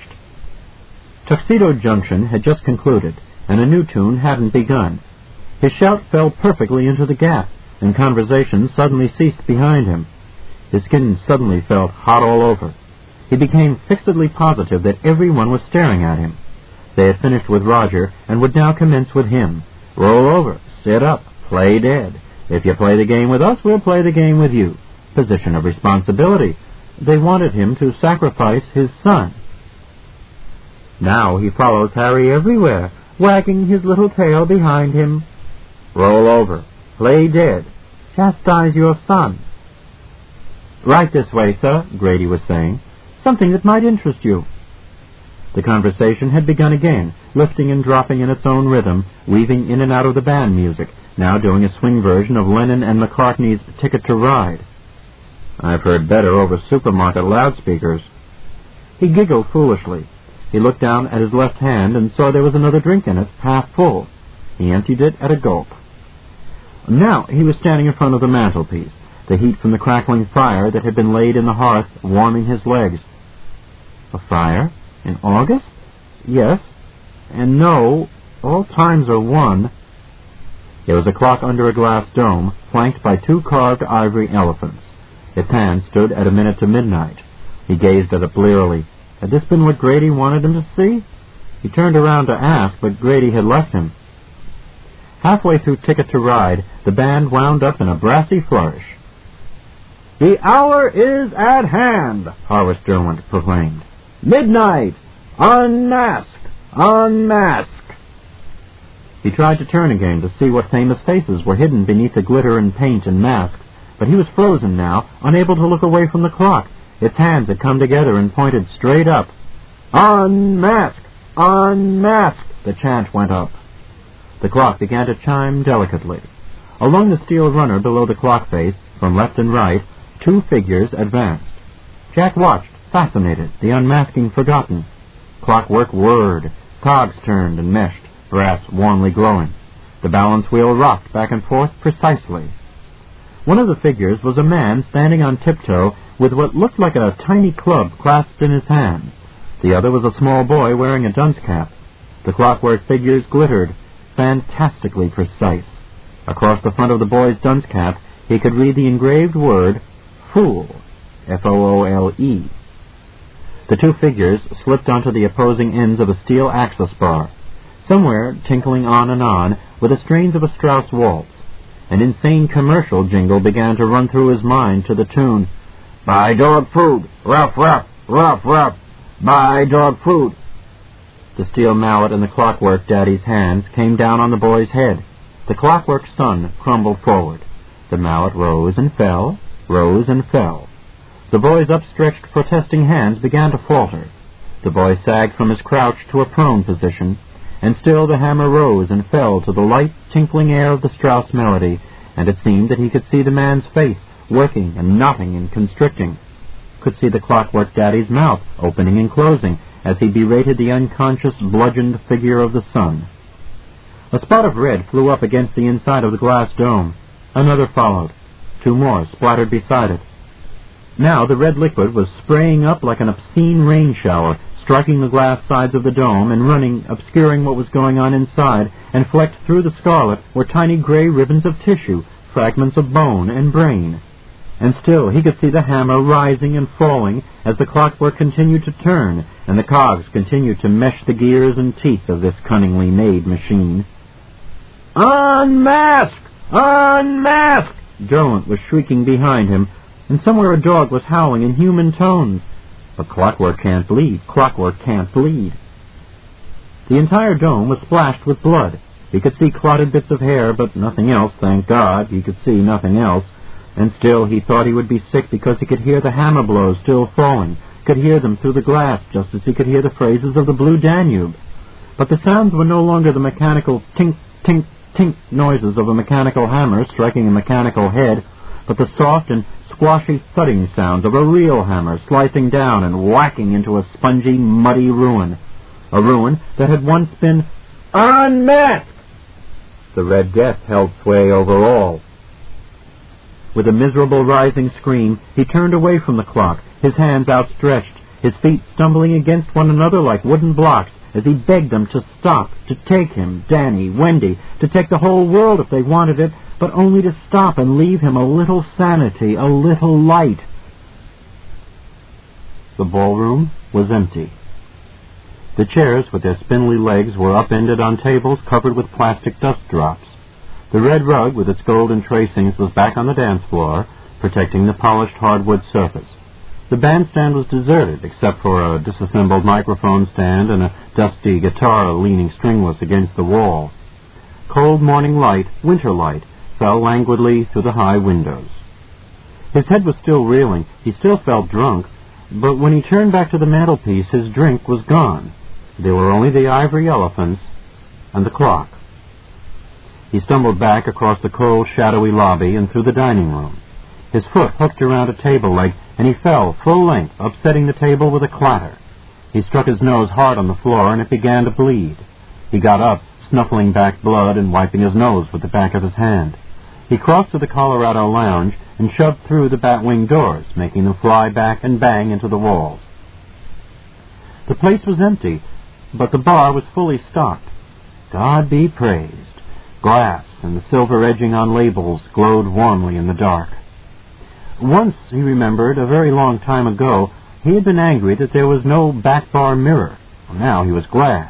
Tuxedo Junction had just concluded, and a new tune hadn't begun. His shout fell perfectly into the gap, and conversation suddenly ceased behind him. His skin suddenly felt hot all over. He became fixedly positive that everyone was staring at him. They had finished with Roger, and would now commence with him. Roll over, sit up, play dead. If you play the game with us, we'll play the game with you. Position of responsibility. They wanted him to sacrifice his son. Now he follows Harry everywhere, wagging his little tail behind him. Roll over. Play dead. Chastise your son. Right this way, sir, Grady was saying. Something that might interest you. The conversation had begun again, lifting and dropping in its own rhythm, weaving in and out of the band music, now doing a swing version of Lennon and McCartney's Ticket to Ride. I've heard better over supermarket loudspeakers. He giggled foolishly. He looked down at his left hand and saw there was another drink in it, half full. He emptied it at a gulp. Now he was standing in front of the mantelpiece, the heat from the crackling fire that had been laid in the hearth warming his legs. A fire? In August? Yes. And no, all times are one. There was a clock under a glass dome, flanked by two carved ivory elephants. Its hand stood at a minute to midnight. He gazed at it blearily. Had this been what Grady wanted him to see? He turned around to ask, but Grady had left him. Halfway through Ticket to Ride, the band wound up in a brassy flourish. "The hour is at hand," Harvest Derwent proclaimed. "Midnight! Unmask! Unmask!" He tried to turn again to see what famous faces were hidden beneath the glitter and paint and masks, but he was frozen now, unable to look away from the clock. Its hands had come together and pointed straight up. "Unmask! Unmask!" the chant went up. The clock began to chime delicately. Along the steel runner below the clock face, from left and right, two figures advanced. Jack watched, fascinated, the unmasking forgotten. Clockwork whirred, cogs turned and meshed, brass warmly glowing. The balance wheel rocked back and forth precisely. One of the figures was a man standing on tiptoe with what looked like a tiny club clasped in his hand. The other was a small boy wearing a dunce cap. The clockwork figures glittered, fantastically precise. Across the front of the boy's dunce cap he could read the engraved word Fool, F O O L E. The two figures slipped onto the opposing ends of a steel access bar. Somewhere, tinkling on and on, were the strains of a Strauss waltz. An insane commercial jingle began to run through his mind to the tune, "Buy dog food, ruff, ruff, ruff, ruff, buy dog food." The steel mallet in the clockwork daddy's hands came down on the boy's head. The clockwork sun crumbled forward. The mallet rose and fell, rose and fell. The boy's upstretched protesting hands began to falter. The boy sagged from his crouch to a prone position, and still the hammer rose and fell to the light, tinkling air of the Strauss melody, and it seemed that he could see the man's face, working and knotting and constricting. Could see the clockwork daddy's mouth opening and closing as he berated the unconscious, bludgeoned figure of the sun. A spot of red flew up against the inside of the glass dome. Another followed. Two more splattered beside it. Now the red liquid was spraying up like an obscene rain shower, striking the glass sides of the dome and running, obscuring what was going on inside, and flecked through the scarlet were tiny gray ribbons of tissue, fragments of bone and brain. And still he could see the hammer rising and falling as the clockwork continued to turn, and the cogs continued to mesh the gears and teeth of this cunningly made machine. "Unmask! Unmask!" Derwent was shrieking behind him, and somewhere a dog was howling in human tones. But clockwork can't bleed. Clockwork can't bleed. The entire dome was splashed with blood. He could see clotted bits of hair, but nothing else, thank God. He could see nothing else. And still he thought he would be sick because he could hear the hammer blows still falling, could hear them through the glass just as he could hear the phrases of the Blue Danube. But the sounds were no longer the mechanical tink, tink, tink noises of a mechanical hammer striking a mechanical head, but the soft and squashy thudding sounds of a real hammer slicing down and whacking into a spongy, muddy ruin. A ruin that had once been unmasked. The Red Death held sway over all. With a miserable rising scream, he turned away from the clock, his hands outstretched, his feet stumbling against one another like wooden blocks, as he begged them to stop, to take him, Danny, Wendy, to take the whole world if they wanted it, but only to stop and leave him a little sanity, a little light. The ballroom was empty. The chairs with their spindly legs were upended on tables covered with plastic dust drops. The red rug with its golden tracings was back on the dance floor, protecting the polished hardwood surface. The bandstand was deserted, except for a disassembled microphone stand and a dusty guitar leaning stringless against the wall. Cold morning light, winter light, fell languidly through the high windows. His head was still reeling. He still felt drunk, but when he turned back to the mantelpiece, his drink was gone. There were only the ivory elephants and the clock. He stumbled back across the cold, shadowy lobby and through the dining room. His foot hooked around a table leg, and he fell full length, upsetting the table with a clatter. He struck his nose hard on the floor, and it began to bleed. He got up, snuffling back blood and wiping his nose with the back of his hand. He crossed to the Colorado lounge and shoved through the batwing doors, making them fly back and bang into the walls. The place was empty, but the bar was fully stocked. God be praised. Glass and the silver edging on labels glowed warmly in the dark. Once, he remembered, a very long time ago, he had been angry that there was no back bar mirror. Well, now he was glad.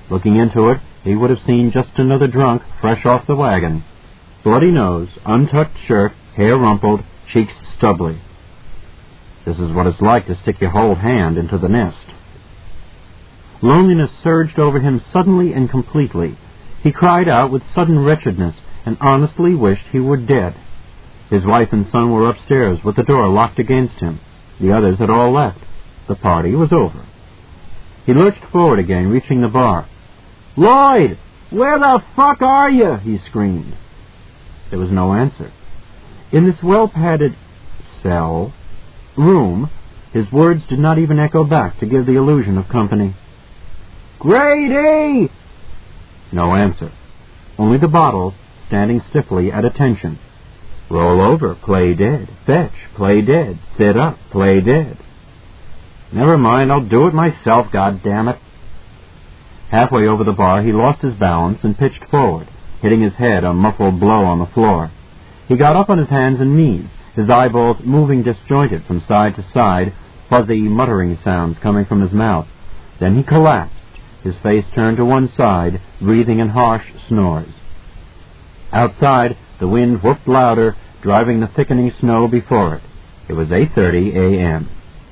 Looking into it, he would have seen just another drunk fresh off the wagon. Bloody nose, untucked shirt, hair rumpled, cheeks stubbly. This is what it's like to stick your whole hand into the nest. Loneliness surged over him suddenly and completely. He cried out with sudden wretchedness and honestly wished he were dead. His wife and son were upstairs with the door locked against him. The others had all left. The party was over. He lurched forward again, reaching the bar. "Lloyd, where the fuck are you?" he screamed. There was no answer. In this well-padded cell, room, his words did not even echo back to give the illusion of company. "Grady!" No answer. Only the bottles, standing stiffly at attention. Roll over, play dead. Fetch, play dead. Sit up, play dead. Never mind, I'll do it myself, goddammit. Halfway over the bar, he lost his balance and pitched forward, hitting his head a muffled blow on the floor. He got up on his hands and knees, his eyeballs moving disjointed from side to side, fuzzy muttering sounds coming from his mouth. Then he collapsed, his face turned to one side, breathing in harsh snores. Outside, the wind whooped louder, driving the thickening snow before it. It was eight thirty a.m.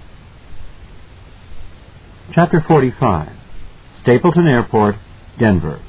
Chapter forty-five. Stapleton Airport, Denver.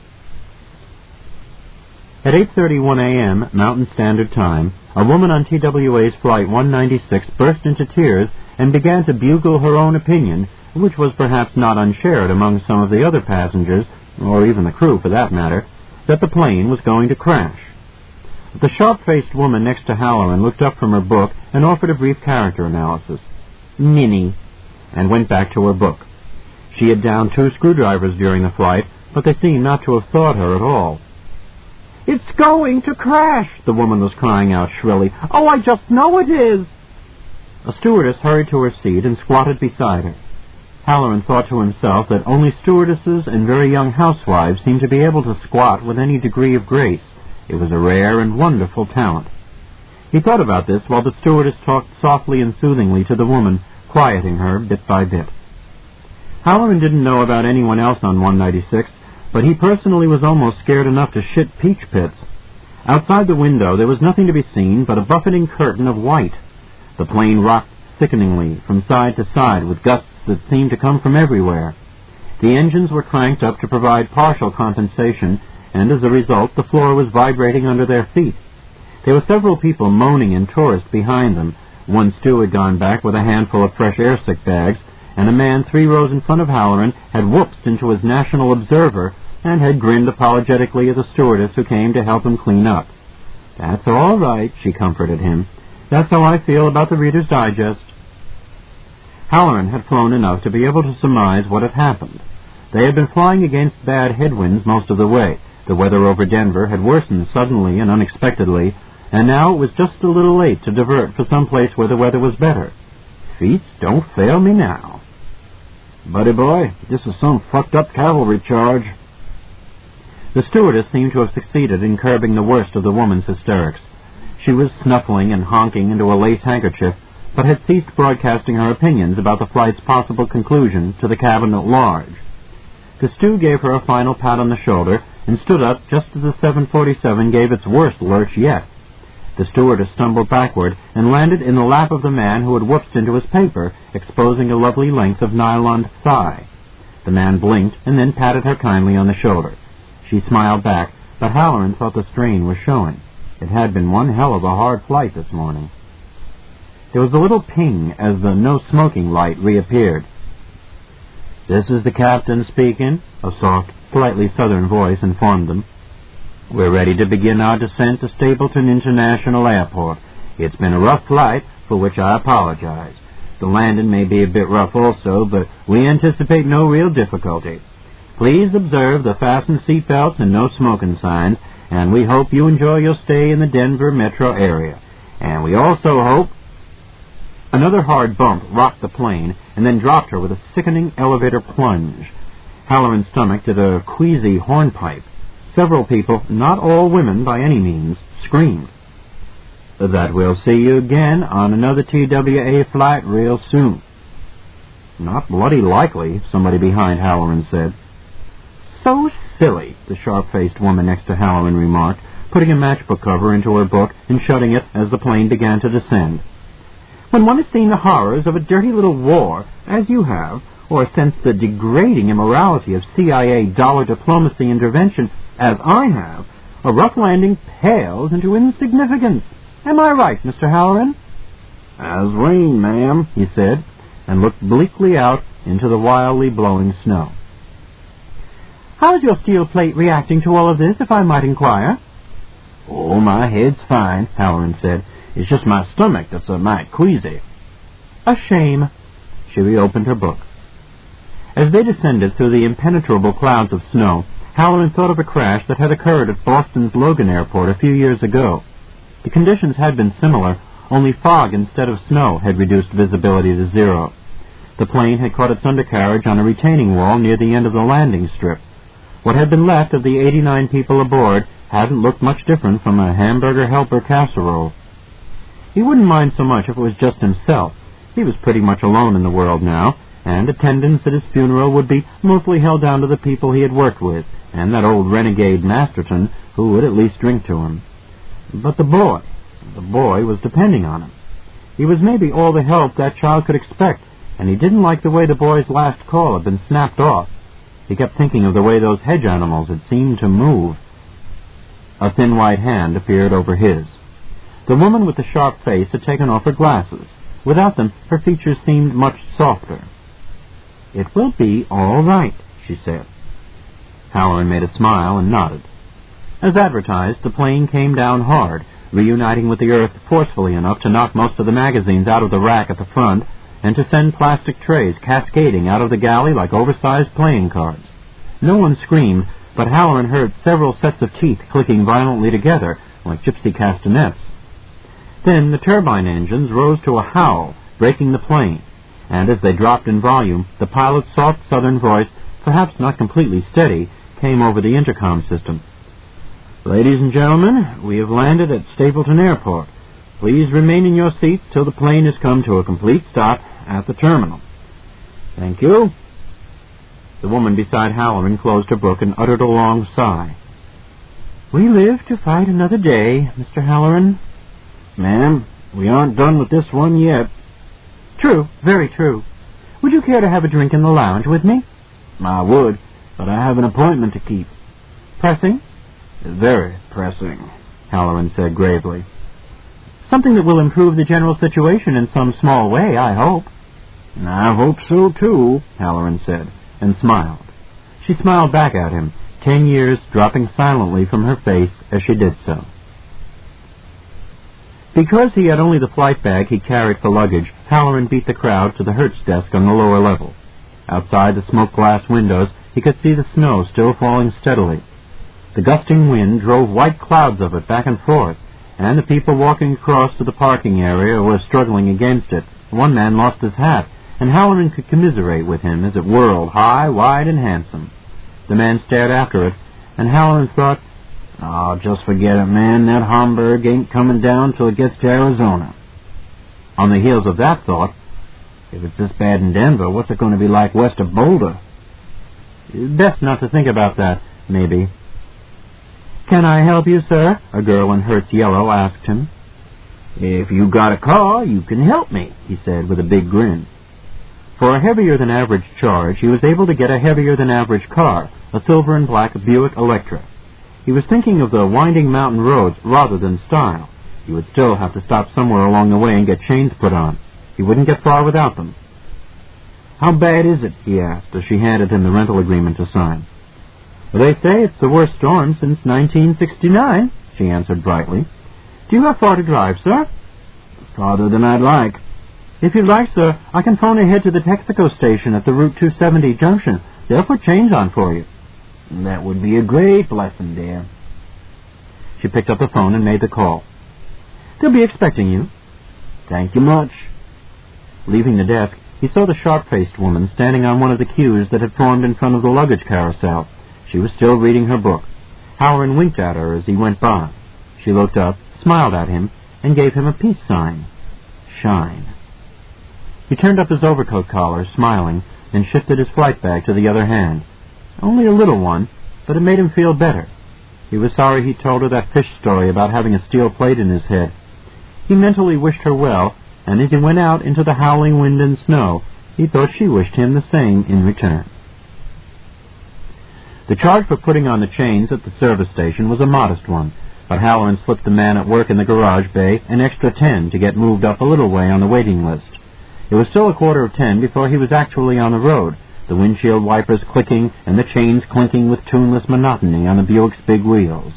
At eight thirty-one a.m. Mountain Standard Time, a woman on T W A's Flight one ninety-six burst into tears and began to bugle her own opinion, which was perhaps not unshared among some of the other passengers, or even the crew for that matter, that the plane was going to crash. The sharp-faced woman next to Halloran looked up from her book and offered a brief character analysis. Minnie, and went back to her book. She had downed two screwdrivers during the flight, but they seemed not to have thought her at all. "It's going to crash!" the woman was crying out shrilly. "Oh, I just know it is!" A stewardess hurried to her seat and squatted beside her. Halloran thought to himself that only stewardesses and very young housewives seemed to be able to squat with any degree of grace. It was a rare and wonderful talent. He thought about this while the stewardess talked softly and soothingly to the woman, quieting her bit by bit. Halloran didn't know about anyone else on one ninety-six, but he personally was almost scared enough to shit peach pits. Outside the window there was nothing to be seen but a buffeting curtain of white. The plane rocked sickeningly from side to side with gusts that seemed to come from everywhere. The engines were cranked up to provide partial compensation, and as a result the floor was vibrating under their feet. There were several people moaning and tourists behind them. One stew had gone back with a handful of fresh airsick bags, and a man three rows in front of Halloran had whooped into his National Observer and had grinned apologetically at the stewardess who came to help him clean up. "That's all right," she comforted him. "That's how I feel about the Reader's Digest." Halloran had flown enough to be able to surmise what had happened. They had been flying against bad headwinds most of the way. The weather over Denver had worsened suddenly and unexpectedly, and now it was just a little late to divert for some place where the weather was better. Feet don't fail me now. "Buddy boy, this is some fucked-up cavalry charge." The stewardess seemed to have succeeded in curbing the worst of the woman's hysterics. She was snuffling and honking into a lace handkerchief, but had ceased broadcasting her opinions about the flight's possible conclusion to the cabin at large. The stew gave her a final pat on the shoulder and stood up just as the seven forty-seven gave its worst lurch yet. The stewardess stumbled backward and landed in the lap of the man who had whooped into his paper, exposing a lovely length of nylon thigh. The man blinked and then patted her kindly on the shoulder. She smiled back, but Halloran thought the strain was showing. It had been one hell of a hard flight this morning. There was a little ping as the no-smoking light reappeared. "This is the captain speaking," a soft, slightly southern voice informed them. "We're ready to begin our descent to Stapleton International Airport. It's been a rough flight, for which I apologize. The landing may be a bit rough also, but we anticipate no real difficulty. Please observe the fasten seatbelts and no smoking signs, and we hope you enjoy your stay in the Denver metro area. And we also hope..." Another hard bump rocked the plane and then dropped her with a sickening elevator plunge. Halloran's stomach did a queasy hornpipe. Several people, not all women by any means, screamed. "That we'll see you again on another T W A flight real soon." "Not bloody likely," somebody behind Halloran said. So silly, the sharp-faced woman next to Halloran remarked, putting a matchbook cover into her book and shutting it as the plane began to descend. When one has seen the horrors of a dirty little war, as you have, or sensed the degrading immorality of C I A dollar diplomacy intervention, as I have, a rough landing pales into insignificance. Am I right, Mister Halloran? As rain, ma'am, he said, and looked bleakly out into the wildly blowing snow. How's your steel plate reacting to all of this, if I might inquire? Oh, my head's fine, Halloran said. It's just my stomach that's a mite queasy. A shame. She reopened her book. As they descended through the impenetrable clouds of snow, Halloran thought of a crash that had occurred at Boston's Logan Airport a few years ago. The conditions had been similar, only fog instead of snow had reduced visibility to zero. The plane had caught its undercarriage on a retaining wall near the end of the landing strip. What had been left of the eighty-nine people aboard hadn't looked much different from a hamburger helper casserole. He wouldn't mind so much if it was just himself. He was pretty much alone in the world now, and attendance at his funeral would be mostly held down to the people he had worked with, and that old renegade Masterton, who would at least drink to him. But the boy, the boy was depending on him. He was maybe all the help that child could expect, and he didn't like the way the boy's last call had been snapped off. He kept thinking of the way those hedge animals had seemed to move. A thin white hand appeared over his. The woman with the sharp face had taken off her glasses. Without them, her features seemed much softer. "It will be all right," she said. Halloran made a smile and nodded. As advertised, the plane came down hard, reuniting with the earth forcefully enough to knock most of the magazines out of the rack at the front and to send plastic trays cascading out of the galley like oversized playing cards. No one screamed, but Halloran heard several sets of teeth clicking violently together like gypsy castanets. Then the turbine engines rose to a howl, breaking the plane, and as they dropped in volume, the pilot's soft southern voice, perhaps not completely steady, came over the intercom system. "Ladies and gentlemen, we have landed at Stapleton Airport. Please remain in your seats till the plane has come to a complete stop at the terminal." "Thank you." The woman beside Halloran closed her book and uttered a long sigh. "We live to fight another day, Mister Halloran." "Ma'am, we aren't done with this one yet." "True, very true. Would you care to have a drink in the lounge with me?" "I would, but I have an appointment to keep." "Pressing?" "Very pressing," Halloran said gravely. "Something that will improve the general situation in some small way, I hope." "I hope so, too," Halloran said, and smiled. She smiled back at him, ten years dropping silently from her face as she did so. Because he had only the flight bag he carried for luggage, Halloran beat the crowd to the Hertz desk on the lower level. Outside the smoke-glass windows, he could see the snow still falling steadily. The gusting wind drove white clouds of it back and forth, and the people walking across to the parking area were struggling against it. One man lost his hat, and Halloran could commiserate with him as it whirled high, wide, and handsome. The man stared after it, and Halloran thought, "Oh, just forget it, man. That Hamburg ain't coming down till it gets to Arizona." On the heels of that thought, if it's this bad in Denver, what's it going to be like west of Boulder? Best not to think about that, maybe. "Can I help you, sir?" a girl in Hertz yellow asked him. "If you got a car, you can help me," he said with a big grin. For a heavier-than-average charge, he was able to get a heavier-than-average car, a silver and black Buick Electra. He was thinking of the winding mountain roads rather than style. He would still have to stop somewhere along the way and get chains put on. He wouldn't get far without them. "How bad is it?" he asked as she handed him the rental agreement to sign. "Well, they say it's the worst storm since nineteen sixty-nine, she answered brightly. "Do you have far to drive, sir?" "Farther than I'd like." "If you'd like, sir, I can phone ahead to the Texaco station at the Route two seventy junction. They'll put chains on for you." "That would be a great blessing, dear." She picked up the phone and made the call. "They'll be expecting you." "Thank you much." Leaving the desk, he saw the sharp-faced woman standing on one of the queues that had formed in front of the luggage carousel. She was still reading her book. Halloran winked at her as he went by. She looked up, smiled at him, and gave him a peace sign. Shine. He turned up his overcoat collar, smiling, and shifted his flight bag to the other hand. Only a little one, but it made him feel better. He was sorry he told her that fish story about having a steel plate in his head. He mentally wished her well, and as he went out into the howling wind and snow, he thought she wished him the same in return. The charge for putting on the chains at the service station was a modest one, but Halloran slipped the man at work in the garage bay an extra ten to get moved up a little way on the waiting list. It was still a quarter of ten before he was actually on the road, the windshield wipers clicking and the chains clinking with tuneless monotony on the Buick's big wheels.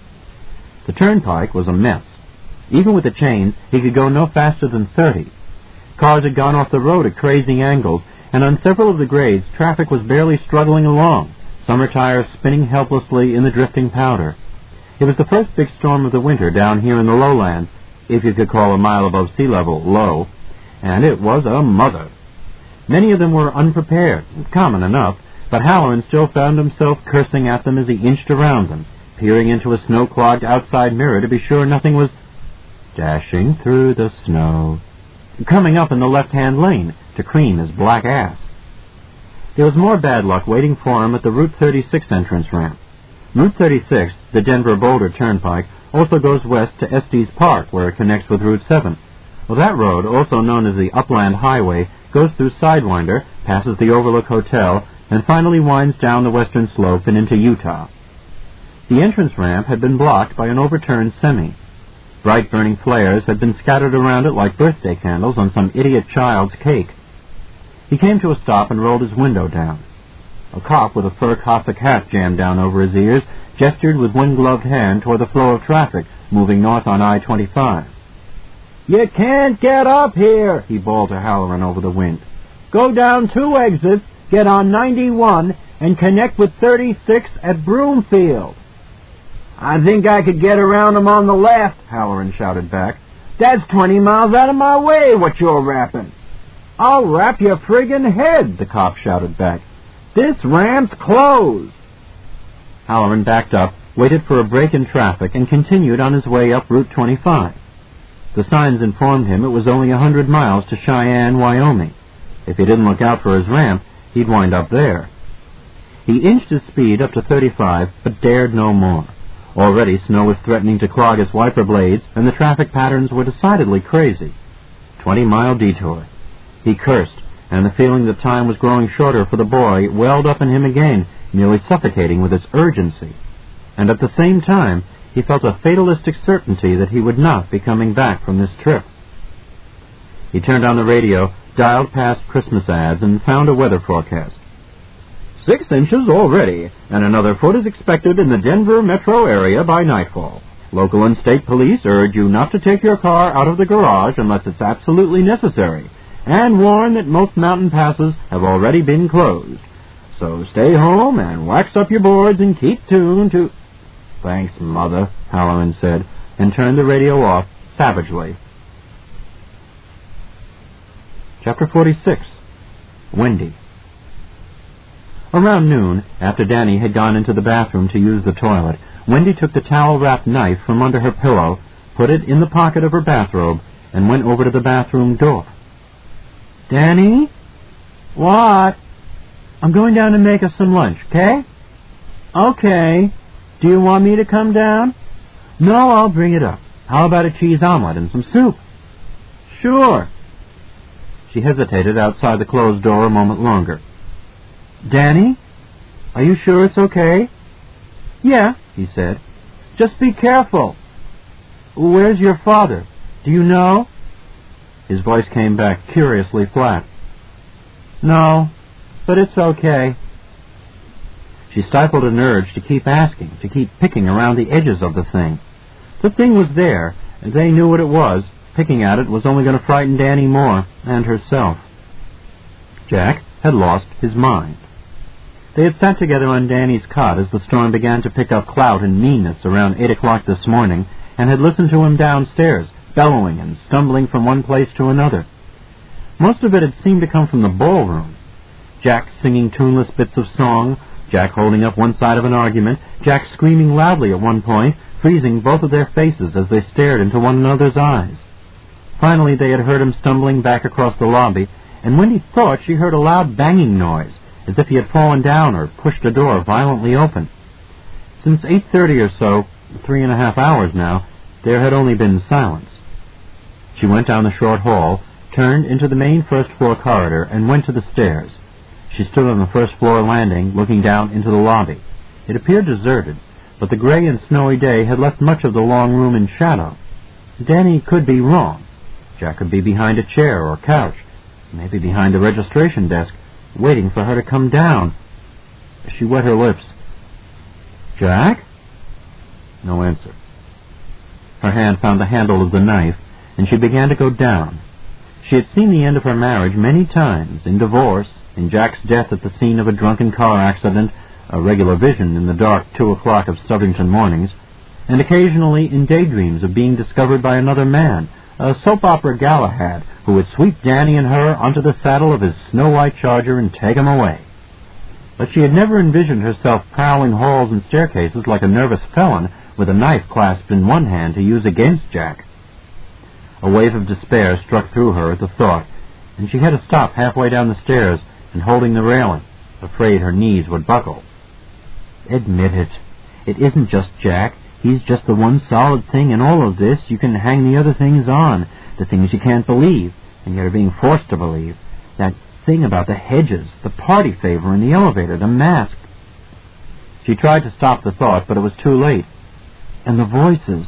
The turnpike was a mess. Even with the chains, he could go no faster than thirty. Cars had gone off the road at crazy angles, and on several of the grades, traffic was barely struggling along, summer tires spinning helplessly in the drifting powder. It was the first big storm of the winter down here in the lowlands, if you could call a mile above sea level low, and it was a mother. Many of them were unprepared, common enough, but Halloran still found himself cursing at them as he inched around them, peering into a snow-clogged outside mirror to be sure nothing was dashing through the snow, coming up in the left-hand lane to cream his black ass. There was more bad luck waiting for him at the Route thirty-six entrance ramp. Route thirty-six, the Denver-Boulder Turnpike, also goes west to Estes Park, where it connects with Route seven. Well, that road, also known as the Upland Highway, goes through Sidewinder, passes the Overlook Hotel, and finally winds down the western slope and into Utah. The entrance ramp had been blocked by an overturned semi. Bright burning flares had been scattered around it like birthday candles on some idiot child's cake. He came to a stop and rolled his window down. A cop with a fur Cossack hat jammed down over his ears gestured with one gloved hand toward the flow of traffic moving north on I twenty-five. "You can't get up here," he bawled to Halloran over the wind. "Go down two exits, get on ninety-one, and connect with thirty-six at Broomfield." "I think I could get around 'em on the left," Halloran shouted back. "That's twenty miles out of my way, what you're rapping." "I'll rap your friggin' head," the cop shouted back. "This ramp's closed." Halloran backed up, waited for a break in traffic, and continued on his way up Route twenty-five. The signs informed him it was only a hundred miles to Cheyenne, Wyoming. If he didn't look out for his ramp, he'd wind up there. He inched his speed up to thirty-five, but dared no more. Already snow was threatening to clog his wiper blades, and the traffic patterns were decidedly crazy. Twenty-mile detour. He cursed, and the feeling that time was growing shorter for the boy welled up in him again, nearly suffocating with its urgency. And at the same time, he felt a fatalistic certainty that he would not be coming back from this trip. He turned on the radio, dialed past Christmas ads, and found a weather forecast. Six inches already, and another foot is expected in the Denver metro area by nightfall. Local and state police urge you not to take your car out of the garage unless it's absolutely necessary, and warn that most mountain passes have already been closed. So stay home and wax up your boards and keep tuned to... "Thanks, Mother," Halloran said, and turned the radio off savagely. Chapter forty-six. Wendy. Around noon, after Danny had gone into the bathroom to use the toilet, Wendy took the towel-wrapped knife from under her pillow, put it in the pocket of her bathrobe, and went over to the bathroom door. "Danny?" "What?" "I'm going down to make us some lunch, okay?" "Okay. Do you want me to come down?" "No, I'll bring it up. How about a cheese omelet and some soup?" "Sure." She hesitated outside the closed door a moment longer. "Danny? Are you sure it's okay?" "Yeah," he said. "Just be careful." "Where's your father? Do you know?" His voice came back curiously flat. "No, but it's okay." She stifled an urge to keep asking, to keep picking around the edges of the thing. The thing was there, and they knew what it was. Picking at it was only going to frighten Danny more, and herself. Jack had lost his mind. They had sat together on Danny's cot as the storm began to pick up clout and meanness around eight o'clock this morning, and had listened to him downstairs, bellowing and stumbling from one place to another. Most of it had seemed to come from the ballroom. Jack singing tuneless bits of song, Jack holding up one side of an argument, Jack screaming loudly at one point, freezing both of their faces as they stared into one another's eyes. Finally they had heard him stumbling back across the lobby, and Wendy thought she heard a loud banging noise, as if he had fallen down or pushed a door violently open. Since eight thirty or so, three and a half hours now, there had only been silence. She went down the short hall, turned into the main first-floor corridor, and went to the stairs. She stood on the first-floor landing, looking down into the lobby. It appeared deserted, but the gray and snowy day had left much of the long room in shadow. Danny could be wrong. Jack could be behind a chair or couch, maybe behind the registration desk, waiting for her to come down. She wet her lips. "Jack?" No answer. Her hand found the handle of the knife, and she began to go down. She had seen the end of her marriage many times, in divorce, in Jack's death at the scene of a drunken car accident, a regular vision in the dark two o'clock of Stubbington mornings, and occasionally in daydreams of being discovered by another man, a soap opera Galahad, who would sweep Danny and her onto the saddle of his snow-white charger and take him away. But she had never envisioned herself prowling halls and staircases like a nervous felon with a knife clasped in one hand to use against Jack. A wave of despair struck through her at the thought, and she had to stop halfway down the stairs and holding the railing, afraid her knees would buckle. "Admit it. It isn't just Jack. He's just the one solid thing in all of this. You can hang the other things on, the things you can't believe, and yet are being forced to believe. That thing about the hedges, the party favor in the elevator, the mask." She tried to stop the thought, but it was too late. And the voices.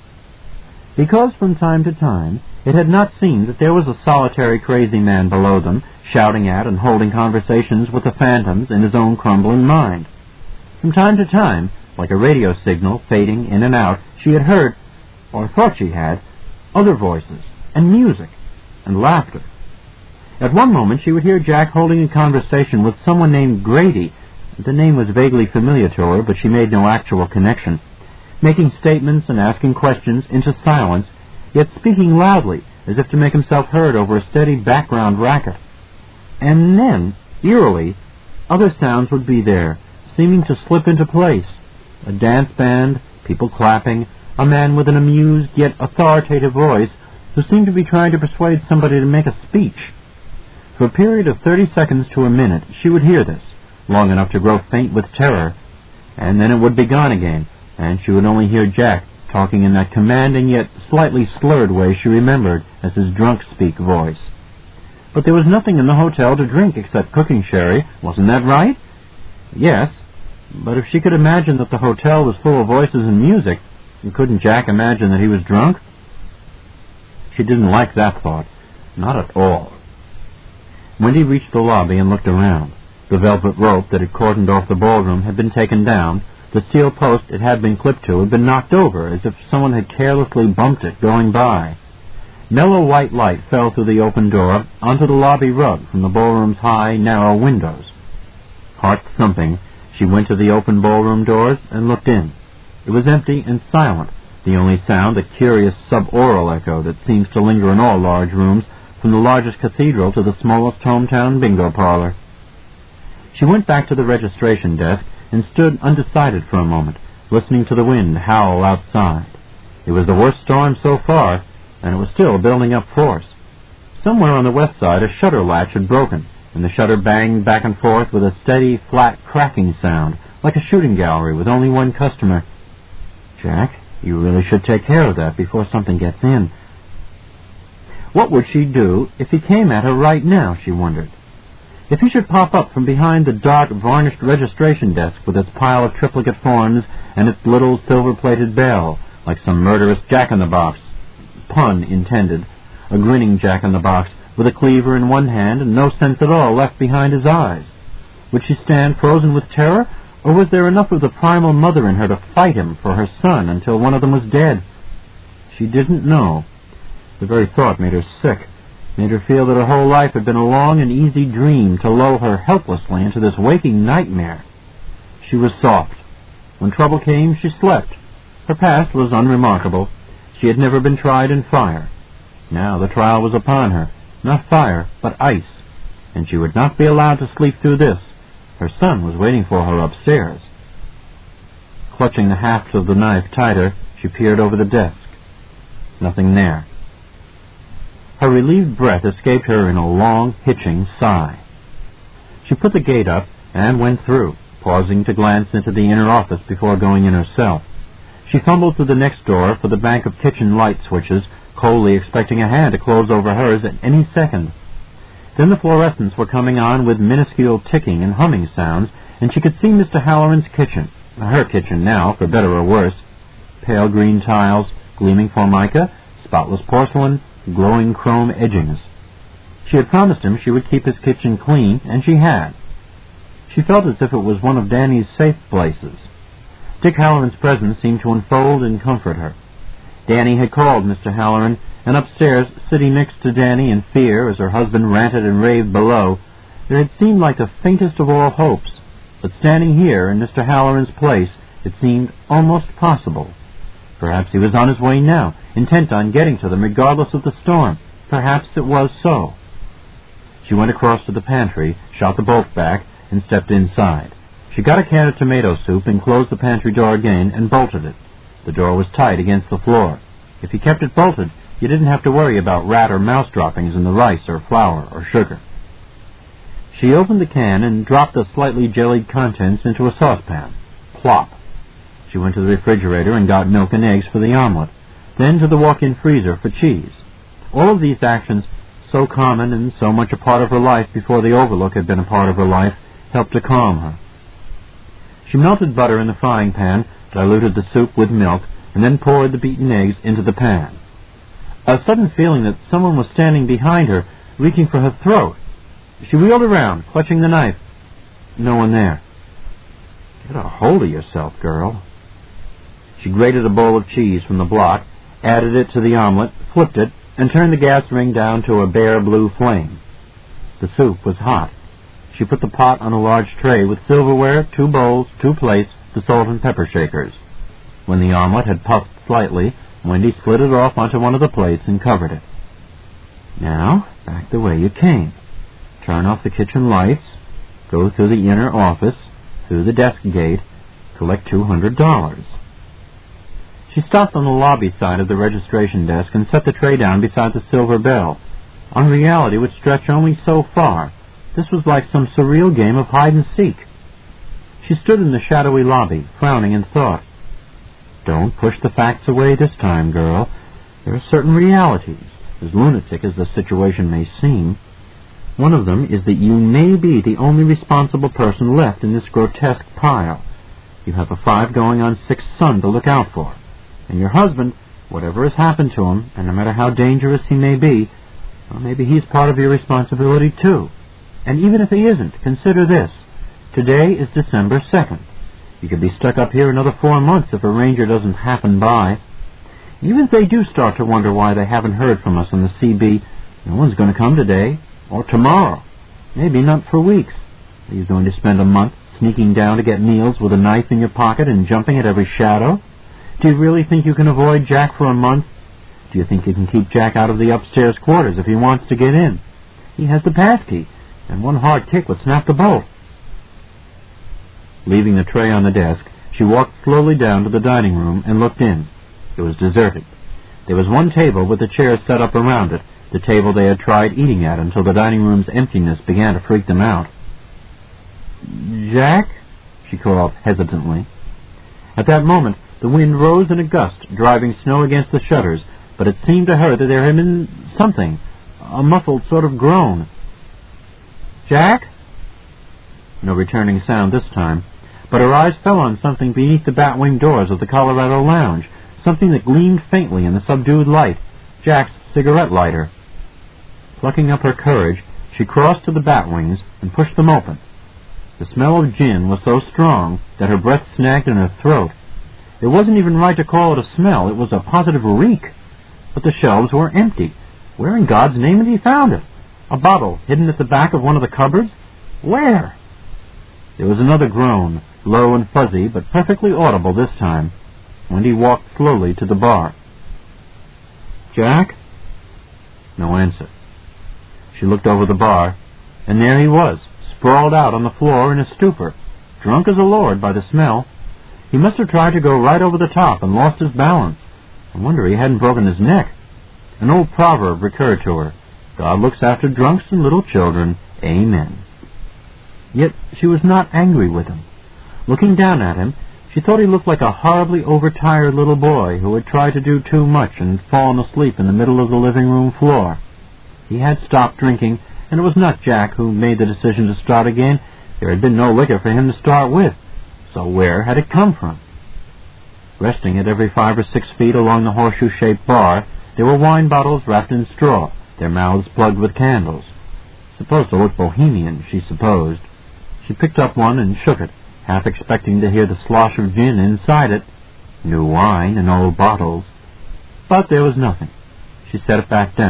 Because from time to time it had not seemed that there was a solitary crazy man below them, shouting at and holding conversations with the phantoms in his own crumbling mind. From time to time, like a radio signal fading in and out, she had heard, or thought she had, other voices, and music, and laughter. At one moment she would hear Jack holding a conversation with someone named Grady. The name was vaguely familiar to her, but she made no actual connection, making statements and asking questions into silence, yet speaking loudly, as if to make himself heard over a steady background racket. And then, eerily, other sounds would be there, seeming to slip into place. A dance band, people clapping, a man with an amused yet authoritative voice who seemed to be trying to persuade somebody to make a speech. For a period of thirty seconds to a minute she would hear this, long enough to grow faint with terror, and then it would be gone again, and she would only hear Jack talking in that commanding yet slightly slurred way she remembered as his drunk-speak voice. But there was nothing in the hotel to drink except cooking sherry. Wasn't that right? Yes, but if she could imagine that the hotel was full of voices and music, couldn't Jack imagine that he was drunk? She didn't like that thought. Not at all. Wendy reached the lobby and looked around. The velvet rope that had cordoned off the ballroom had been taken down. The steel post it had been clipped to had been knocked over, as if someone had carelessly bumped it going by. Mellow white light fell through the open door onto the lobby rug from the ballroom's high, narrow windows. Heart thumping, she went to the open ballroom doors and looked in. It was empty and silent, the only sound a curious sub-aural echo that seems to linger in all large rooms, from the largest cathedral to the smallest hometown bingo parlor. She went back to the registration desk and stood undecided for a moment, listening to the wind howl outside. It was the worst storm so far, and it was still building up force. Somewhere on the west side a shutter latch had broken, and the shutter banged back and forth with a steady, flat cracking sound, like a shooting gallery with only one customer. "Jack, you really should take care of that before something gets in." What would she do if he came at her right now, she wondered. If he should pop up from behind the dark, varnished registration desk with its pile of triplicate forms and its little silver-plated bell, like some murderous jack-in-the-box, pun intended, a grinning jack-in-the-box with a cleaver in one hand and no sense at all left behind his eyes. Would she stand frozen with terror, or was there enough of the primal mother in her to fight him for her son until one of them was dead? She didn't know. The very thought made her sick, made her feel that her whole life had been a long and easy dream to lull her helplessly into this waking nightmare. She was soft. When trouble came, she slept. Her past was unremarkable. She had never been tried in fire. Now the trial was upon her, not fire, but ice, and she would not be allowed to sleep through this. Her son was waiting for her upstairs. Clutching the haft of the knife tighter, she peered over the desk. Nothing there. Her relieved breath escaped her in a long, hitching sigh. She put the gate up and went through, pausing to glance into the inner office before going in herself. She fumbled through the next door for the bank of kitchen light switches, coldly expecting a hand to close over hers at any second. Then the fluorescents were coming on with minuscule ticking and humming sounds, and she could see Mister Halloran's kitchen, her kitchen now, for better or worse. Pale green tiles, gleaming formica, spotless porcelain, glowing chrome edgings. She had promised him she would keep his kitchen clean, and she had. She felt as if it was one of Danny's safe places. Dick Halloran's presence seemed to enfold and comfort her. Danny had called Mister Halloran, and upstairs, sitting next to Danny in fear as her husband ranted and raved below, there had seemed like the faintest of all hopes. But standing here in Mister Halloran's place, it seemed almost possible. Perhaps he was on his way now, intent on getting to them regardless of the storm. Perhaps it was so. She went across to the pantry, shot the bolt back, and stepped inside. She got a can of tomato soup and closed the pantry door again and bolted it. The door was tight against the floor. If you kept it bolted, you didn't have to worry about rat or mouse droppings in the rice or flour or sugar. She opened the can and dropped the slightly jellied contents into a saucepan. Plop. She went to the refrigerator and got milk and eggs for the omelet, then to the walk-in freezer for cheese. All of these actions, so common and so much a part of her life before the Overlook had been a part of her life, helped to calm her. She melted butter in the frying pan, diluted the soup with milk, and then poured the beaten eggs into the pan. A sudden feeling that someone was standing behind her, reaching for her throat. She wheeled around, clutching the knife. No one there. Get a hold of yourself, girl. She grated a bowl of cheese from the block, added it to the omelet, flipped it, and turned the gas ring down to a bare blue flame. The soup was hot. She put the pot on a large tray with silverware, two bowls, two plates, the salt and pepper shakers. When the omelet had puffed slightly, Wendy slid it off onto one of the plates and covered it. Now, back the way you came. Turn off the kitchen lights, go through the inner office, through the desk gate, collect two hundred dollars. She stopped on the lobby side of the registration desk and set the tray down beside the silver bell. Unreality would stretch only so far. This was like some surreal game of hide-and-seek. She stood in the shadowy lobby, frowning in thought. Don't push the facts away this time, girl. There are certain realities, as lunatic as the situation may seem. One of them is that you may be the only responsible person left in this grotesque pile. You have a five going on six son to look out for. And your husband, whatever has happened to him, and no matter how dangerous he may be, well, maybe he's part of your responsibility too. And even if he isn't, consider this. Today is December second. You could be stuck up here another four months if a ranger doesn't happen by. Even if they do start to wonder why they haven't heard from us on the C B, no one's going to come today, or tomorrow, maybe not for weeks. Are you going to spend a month sneaking down to get meals with a knife in your pocket and jumping at every shadow? Do you really think you can avoid Jack for a month? Do you think you can keep Jack out of the upstairs quarters if he wants to get in? He has the passkey, and one hard kick would snap the bolt. Leaving the tray on the desk, she walked slowly down to the dining room and looked in. It was deserted. There was one table with the chairs set up around it, the table they had tried eating at until the dining room's emptiness began to freak them out. "Jack?" she called hesitantly. At that moment, the wind rose in a gust, driving snow against the shutters, but it seemed to her that there had been something, a muffled sort of groan. "Jack?" No returning sound this time, but her eyes fell on something beneath the batwing doors of the Colorado Lounge, something that gleamed faintly in the subdued light, Jack's cigarette lighter. Plucking up her courage, she crossed to the batwings and pushed them open. The smell of gin was so strong that her breath snagged in her throat. It wasn't even right to call it a smell, it was a positive reek. But the shelves were empty. Where in God's name had he found it? A bottle hidden at the back of one of the cupboards? Where? There was another groan, low and fuzzy, but perfectly audible this time. Wendy walked slowly to the bar. "Jack?" No answer. She looked over the bar, and there he was, sprawled out on the floor in a stupor, drunk as a lord by the smell. He must have tried to go right over the top and lost his balance. I wonder he hadn't broken his neck. An old proverb recurred to her. God looks after drunks and little children. Amen. Yet she was not angry with him. Looking down at him, she thought he looked like a horribly overtired little boy who had tried to do too much and fallen asleep in the middle of the living-room floor. He had stopped drinking, and it was not Jack who made the decision to start again. There had been no liquor for him to start with, so where had it come from? Resting at every five or six feet along the horseshoe-shaped bar, there were wine bottles wrapped in straw, their mouths plugged with candles. Supposed to look bohemian, she supposed. She picked up one and shook it, half expecting to hear the slosh of gin inside it. New wine in old bottles. But there was nothing. She set it back down.